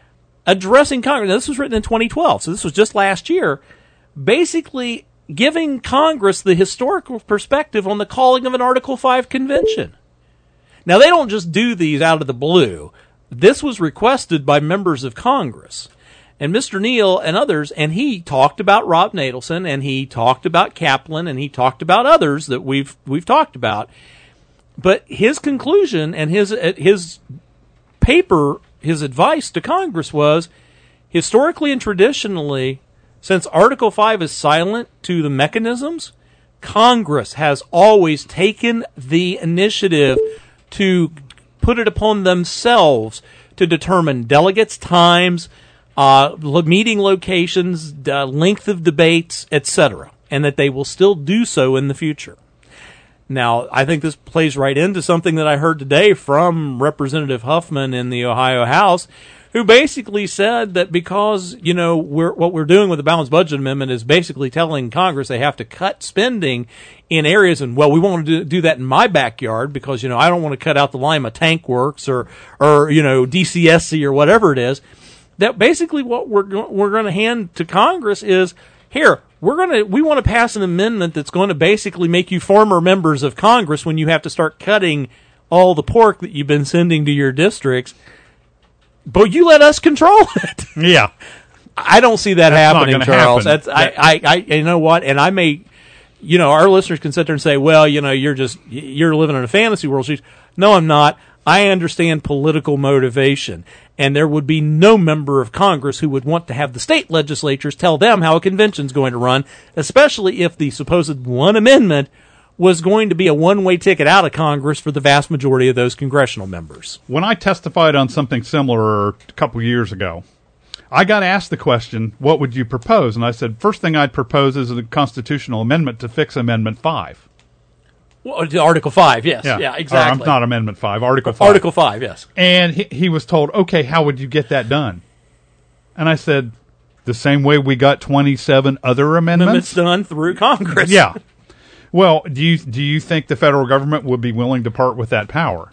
A: addressing Congress. Now, this was written in twenty twelve, so this was just last year, basically giving Congress the historical perspective on the calling of an Article five convention. Now, they don't just do these out of the blue. This was requested by members of Congress. And Mister Neal and others, and he talked about Rob Natelson, and he talked about Kaplan, and he talked about others that we've we've talked about. But his conclusion and his his paper, his advice to Congress was, historically and traditionally, since Article five is silent to the mechanisms, Congress has always taken the initiative to put it upon themselves to determine delegates' times, uh, meeting locations, uh, length of debates, et cetera, and that they will still do so in the future. Now, I think this plays right into something that I heard today from Representative Huffman in the Ohio House, who basically said that because, you know, we're, what we're doing with the Balanced Budget Amendment is basically telling Congress they have to cut spending in areas, and, well, we want to do, do that in my backyard because, you know, I don't want to cut out the Lima Tank Works or, or you know, D C S C or whatever it is. That basically what we're, we're going to hand to Congress is, here, we're going to, we want to pass an amendment that's going to basically make you former members of Congress when you have to start cutting all the pork that you've been sending to your districts. But you let us control it.
B: Yeah.
A: I don't see that
B: That's
A: happening,
B: not
A: Charles.
B: happen.
A: That's, I, I, I, you know what? And I may, you know, our listeners can sit there and say, well, you know, you're just, you're living in a fantasy world. No, I'm not. I understand political motivation. And there would be no member of Congress who would want to have the state legislatures tell them how a convention's going to run, especially if the supposed one amendment was going to be a one-way ticket out of Congress for the vast majority of those congressional members.
B: When I testified on something similar a couple years ago, I got asked the question, what would you propose? And I said, first thing I'd propose is a constitutional amendment to fix Amendment five.
A: Well, Article five, yes. Yeah, yeah exactly.
B: Or, not Amendment five, Article five.
A: Article five, yes.
B: And he, he was told, okay, how would you get that done? And I said, the same way we got twenty-seven other amendments?
A: Amendments done through Congress.
B: Yeah. Well, do you do you think the federal government would be willing to part with that power?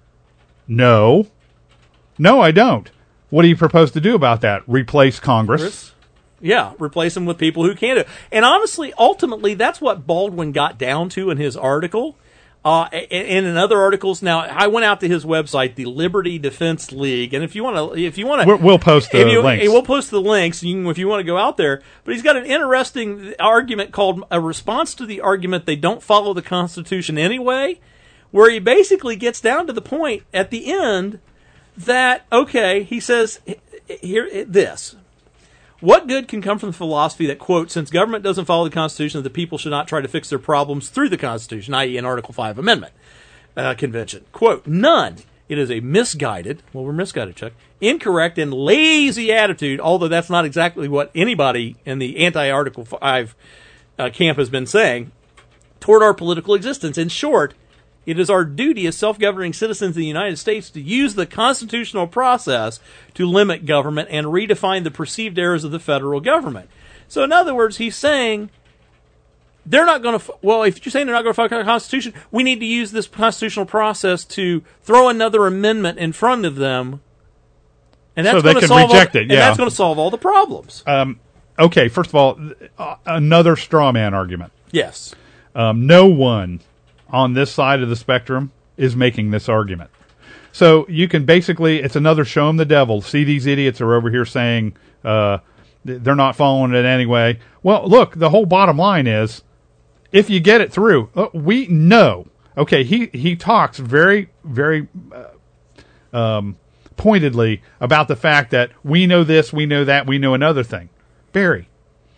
B: No. No, I don't. What do you propose to do about that? Replace Congress?
A: Congress? Yeah, replace them with people who can do it. And honestly, ultimately, that's what Baldwin got down to in his article. Uh, and in other articles, now I went out to his website, the Liberty Defense League, and if you want to, if you want to,
B: we'll post the
A: you,
B: links.
A: We'll post the links. You can, if you want to go out there. But he's got an interesting argument called "A Response to the Argument They Don't Follow the Constitution Anyway," where he basically gets down to the point at the end that okay, he says here this. What good can come from the philosophy that, quote, since government doesn't follow the Constitution, that the people should not try to fix their problems through the Constitution, that is an Article five amendment uh, convention? Quote, none. It is a misguided, well, we're misguided, Chuck, incorrect and lazy attitude, although that's not exactly what anybody in the anti-Article five uh, camp has been saying, toward our political existence. In short, it is our duty as self-governing citizens of the United States to use the constitutional process to limit government and redefine the perceived errors of the federal government. So in other words, he's saying they're not going to, well, if you're saying they're not going to follow the Constitution, we need to use this constitutional process to throw another amendment in front of them. And that's
B: so they
A: going to
B: can
A: solve
B: reject
A: all,
B: it,
A: and
B: yeah.
A: that's going to solve all the problems.
B: Um, okay, first of all, uh, another straw man argument.
A: Yes.
B: Um, no one on this side of the spectrum is making this argument. So you can basically, it's another show 'em the devil. See, these idiots are over here saying uh, they're not following it anyway. Well, look, the whole bottom line is, if you get it through, uh, we know. Okay, he, he talks very, very uh, um, pointedly about the fact that we know this, we know that, we know another thing. Barry,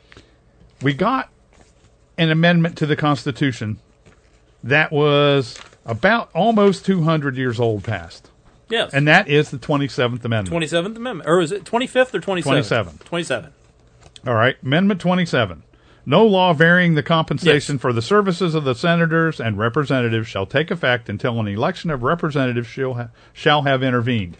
B: we got an amendment to the Constitution that was about almost two hundred years old past.
A: Yes.
B: And that is the twenty-seventh Amendment.
A: twenty-seventh Amendment. Or is it twenty-fifth or twenty-seventh?
B: twenty-seventh.
A: twenty-seven.
B: All right. Amendment twenty-seven. No law varying the compensation
A: Yes.
B: for the services of the senators and representatives shall take effect until an election of representatives shall, ha- shall have intervened.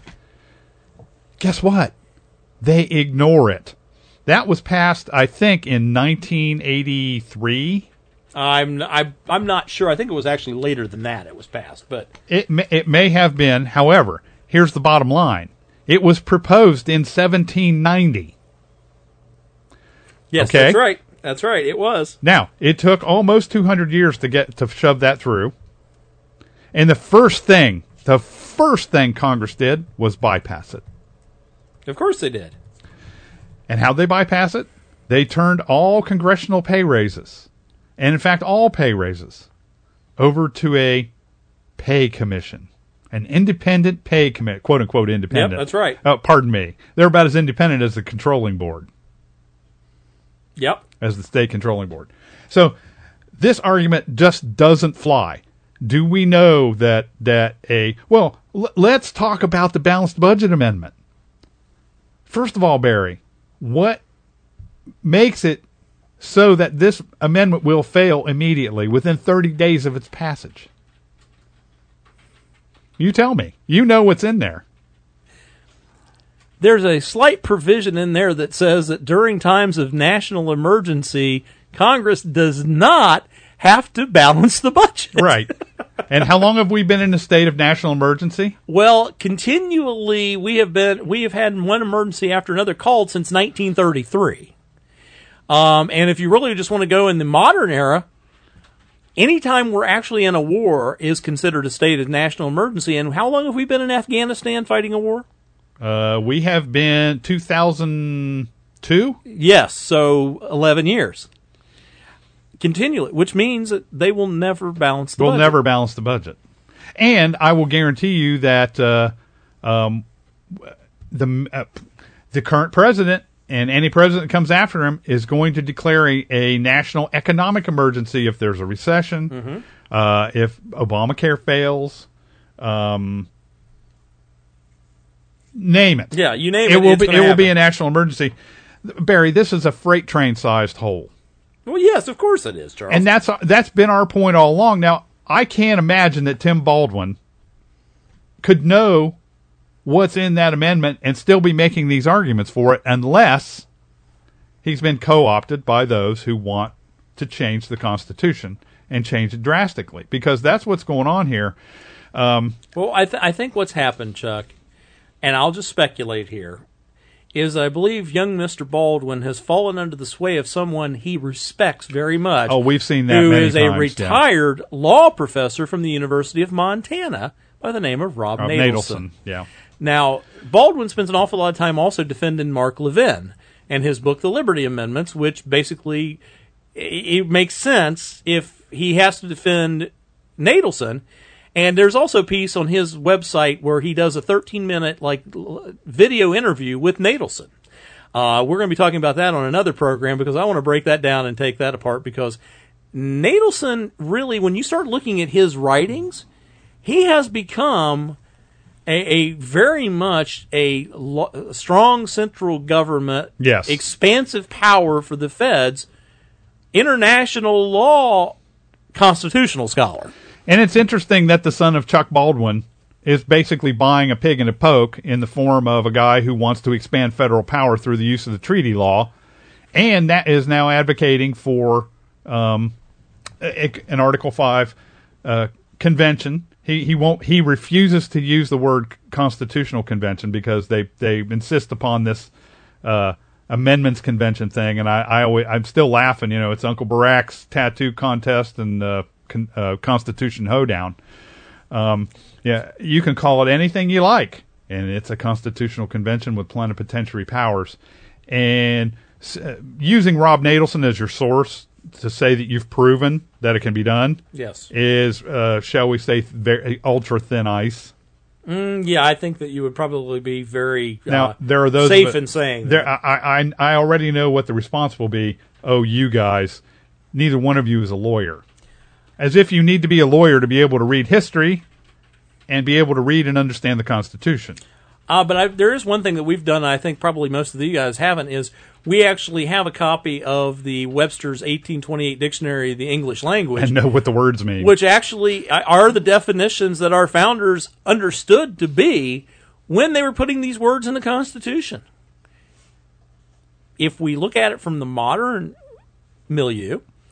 B: Guess what? They ignore it. That was passed, I think, in nineteen eighty-three.
A: I'm I, I'm not sure. I think it was actually later than that it was passed, but
B: It may, it may have been. However, here's the bottom line. It was proposed in seventeen ninety.
A: Yes,
B: okay?
A: That's right. That's right. It was.
B: Now, it took almost two hundred years to get to shove that through. And the first thing, the first thing Congress did was bypass it.
A: Of course they did.
B: And how'd they bypass it? They turned all congressional pay raises, and in fact all pay raises, over to a pay commission. An independent pay committee, quote unquote independent.
A: Yep, that's right.
B: Oh, pardon me. They're about as independent as the controlling board.
A: Yep.
B: As the state controlling board. So this argument just doesn't fly. Do we know that that a well? L- let's talk about the balanced budget amendment. First of all, Barry, what makes it so that this amendment will fail immediately within thirty days of its passage? You tell me. You know what's in there.
A: There's a slight provision in there that says that during times of national emergency, Congress does not have to balance the budget.
B: Right. And how long have we been in a state of national emergency?
A: Well, continually we have been we have had one emergency after another called since nineteen thirty-three. Um, and if you really just want to go in the modern era, anytime we're actually in a war is considered a state of national emergency. And how long have we been in Afghanistan fighting a war?
B: Uh, we have been two thousand two?
A: Yes, so eleven years. Continually, which means that they will never balance the
B: We'll
A: budget.
B: never balance the budget. And I will guarantee you that uh, um, the uh, the current president and any president that comes after him is going to declare a, a national economic emergency if there's a recession,
A: Mm-hmm.
B: uh, if Obamacare fails, um, name it.
A: Yeah, you name it.
B: It will
A: it's
B: be.
A: gonna
B: It will be
A: happen.
B: a national emergency. Barry, this is a freight train sized hole.
A: Well, yes, of course it is, Charles.
B: And that's that's been our point all along. Now, I can't imagine that Tim Baldwin could know what's in that amendment and still be making these arguments for it unless he's been co-opted by those who want to change the Constitution and change it drastically. Because that's what's going on here. Um,
A: well, I, th- I think what's happened, Chuck, and I'll just speculate here, is I believe young Mister Baldwin has fallen under the sway of someone he respects very much.
B: oh, we've seen that
A: who
B: many
A: is
B: times.
A: a retired
B: yeah.
A: law professor from the University of Montana by the name of Rob,
B: Rob
A: Natelson.
B: Natelson. Yeah.
A: Now, Baldwin spends an awful lot of time also defending Mark Levin and his book, The Liberty Amendments, which basically it makes sense if he has to defend Natelson. And there's also a piece on his website where he does a thirteen minute like video interview with Natelson. Uh, we're going to be talking about that on another program because I want to break that down and take that apart because Natelson really, when you start looking at his writings, he has become a, a very much a lo- strong central government,
B: Yes.
A: expansive power for the feds, international law constitutional scholar.
B: And it's interesting that the son of Chuck Baldwin is basically buying a pig in a poke in the form of a guy who wants to expand federal power through the use of the treaty law, and that is now advocating for um, a, an Article Five uh, convention. He he won't. He refuses to use the word constitutional convention because they they insist upon this uh, amendments convention thing. And I I always, I'm still laughing. You know, it's Uncle Barack's tattoo contest and uh, con, uh, Constitution hoedown. Um, yeah, you can call it anything you like, and it's a constitutional convention with plenipotentiary powers. And uh, using Rob Natelson as your source to say that you've proven that it can be done,
A: yes,
B: is uh, shall we say very, ultra thin ice.
A: Mm, yeah, I think that you would probably be very uh,
B: Now there are those
A: safe
B: of,
A: in saying
B: there.
A: that.
B: I, I I already know what the response will be. Oh, you guys, neither one of you is a lawyer. As if you need to be a lawyer to be able to read history and be able to read and understand the Constitution.
A: Uh, but I, there is one thing that we've done, and I think probably most of you guys haven't, is we actually have a copy of the Webster's eighteen twenty-eight Dictionary of the English Language.
B: And know what the words mean.
A: Which actually are the definitions that our founders understood to be when they were putting these words in the Constitution. If we look at it from the modern milieu, we're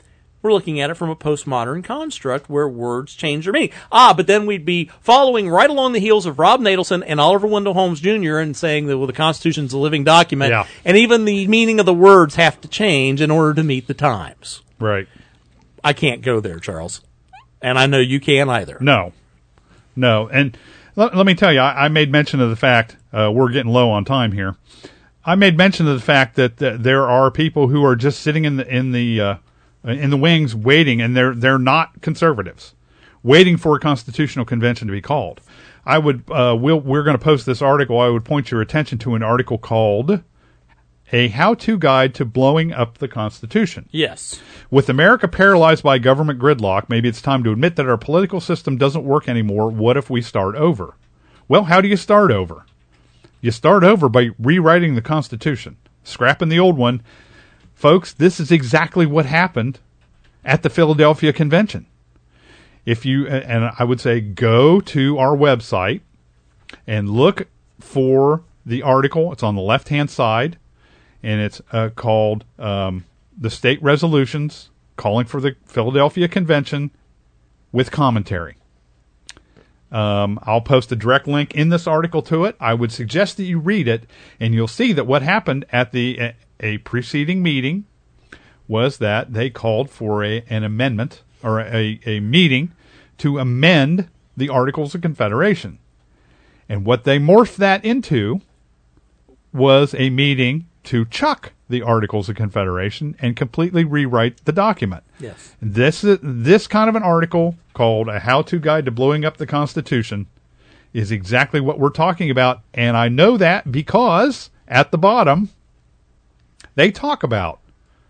A: We're looking at it from a postmodern construct where words change their meaning. Ah, but then we'd be following right along the heels of Rob Natelson and Oliver Wendell Holmes Junior and saying that, well, the Constitution's a living document,
B: yeah.
A: and even the meaning of the words have to change in order to meet the times.
B: Right.
A: I can't go there, Charles. And I know you can't either.
B: No. No. And let, let me tell you, I, I made mention of the fact, uh, we're getting low on time here. I made mention of the fact that, that there are people who are just sitting in the in the uh, in the wings waiting, and they're they're not conservatives, waiting for a constitutional convention to be called. I would uh, we'll, we're going to post this article. I would point your attention to an article called "A How-To Guide to Blowing Up the Constitution."
A: Yes.
B: With America paralyzed by government gridlock, maybe it's time to admit that our political system doesn't work anymore. What if we start over? Well, how do you start over? You start over by rewriting the Constitution, scrapping the old one. Folks, this is exactly what happened at the Philadelphia Convention. If you, and I would say go to our website and look for the article. It's on the left-hand side, and it's uh, called um, The State Resolutions Calling for the Philadelphia Convention with Commentary. Um, I'll post a direct link in this article to it. I would suggest that you read it, and you'll see that what happened at the a, a preceding meeting was that they called for a, an amendment or a, a meeting to amend the Articles of Confederation. And what they morphed that into was a meeting to chuck the Articles of Confederation and completely rewrite the document.
A: Yes.
B: This this kind of an article called A How-To Guide to Blowing Up the Constitution is exactly what we're talking about, and I know that because at the bottom they talk about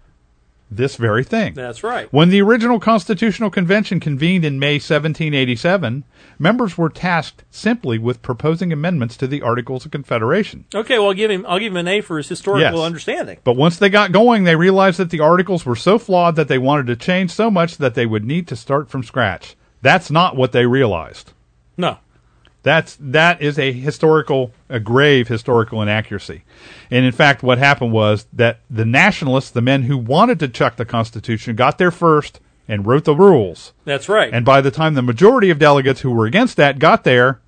B: this very thing.
A: That's right.
B: When the original Constitutional Convention convened in May seventeen eighty-seven, members were tasked simply with proposing amendments to the Articles of Confederation.
A: Okay, well, I'll give him I'll give him an A for his historical
B: Yes.
A: understanding.
B: But once they got going, they realized that the articles were so flawed that they wanted to change so much that they would need to start from scratch. That's not what they realized.
A: No.
B: That's that is a historical, a grave historical inaccuracy. And in fact, what happened was that the nationalists, the men who wanted to chuck the Constitution, got there first and wrote the rules.
A: That's right.
B: And by the time the majority of delegates who were against that got there,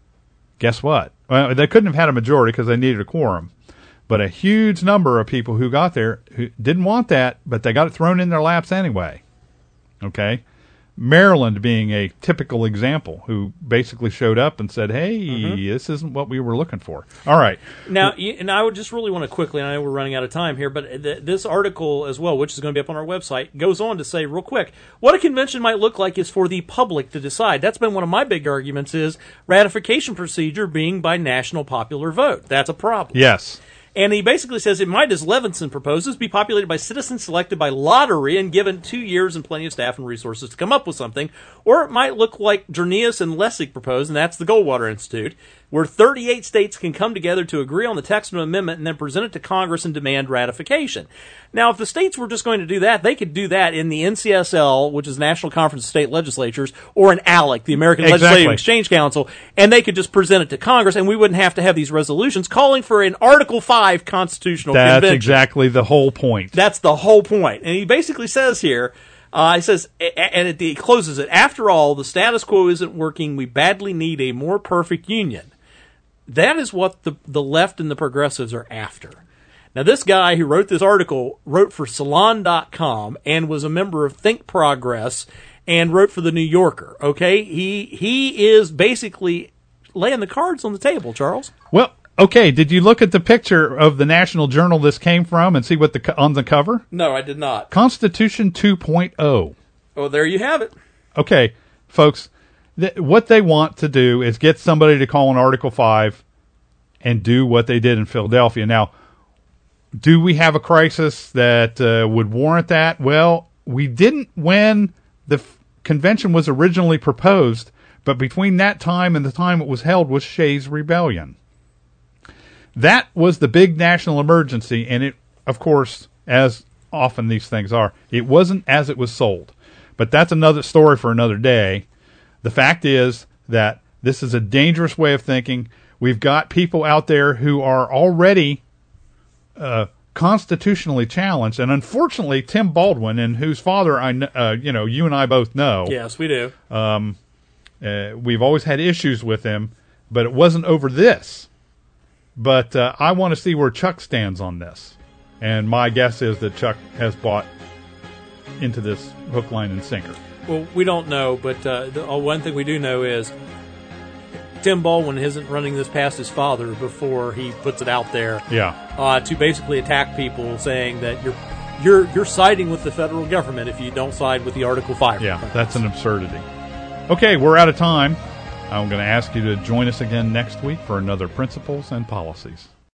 B: guess what? Well, they couldn't have had a majority because they needed a quorum. But a huge number of people who got there who didn't want that, but they got it thrown in their laps anyway. Okay? Maryland being a typical example, who basically showed up and said, hey, mm-hmm. this isn't what we were looking for. All right.
A: Now, and I would just really want to quickly, and I know we're running out of time here, but th- this article as well, which is going to be up on our website, goes on to say real quick, what a convention might look like is for the public to decide. That's been one of my big arguments is ratification procedure being by national popular vote. That's a problem.
B: Yes.
A: And he basically says it might, as Levinson proposes, be populated by citizens selected by lottery and given two years and plenty of staff and resources to come up with something. Or it might look like Jurnius and Lessig propose, and that's the Goldwater Institute, where thirty-eight states can come together to agree on the text of an amendment and then present it to Congress and demand ratification. Now, if the states were just going to do that, they could do that in the N C S L, which is National Conference of State Legislatures, or in ALEC, the American
B: exactly.
A: Legislative Exchange Council, and they could just present it to Congress, and we wouldn't have to have these resolutions calling for an Article five constitutional
B: That's
A: convention.
B: That's exactly the whole point.
A: That's the whole point. And he basically says here, uh, he says, and it, he closes it, after all, the status quo isn't working. We badly need a more perfect union. That is what the, the left and the progressives are after. Now, this guy who wrote this article wrote for Salon dot com and was a member of Think Progress and wrote for The New Yorker, okay? He he is basically laying the cards on the table, Charles.
B: Well, okay, did you look at the picture of the National Journal this came from and see what the on the cover?
A: No, I did not.
B: Constitution two point oh.
A: Oh, there you have it.
B: Okay, folks, th- what they want to do is get somebody to call an Article five and do what they did in Philadelphia. Now, do we have a crisis that uh, would warrant that? Well, we didn't when the f- convention was originally proposed, but between that time and the time it was held was Shays' Rebellion. That was the big national emergency, and it, of course, as often these things are, it wasn't as it was sold. But that's another story for another day. The fact is that this is a dangerous way of thinking. We've got people out there who are already uh, constitutionally challenged. And unfortunately, Tim Baldwin, and whose father I, kn- uh, you know, you and I both know.
A: Yes, we do.
B: Um, uh, we've always had issues with him, but it wasn't over this. But uh, I want to see where Chuck stands on this. And my guess is that Chuck has bought into this hook, line, and sinker.
A: Well, we don't know, but uh, the uh, one thing we do know is Tim Baldwin isn't running this past his father before he puts it out there.
B: Yeah.
A: Uh, to basically attack people, saying that you're you're you're siding with the federal government if you don't side with the Article Five.
B: Yeah, that's an absurdity. Okay, we're out of time. I'm going to ask you to join us again next week for another Principles and Policies.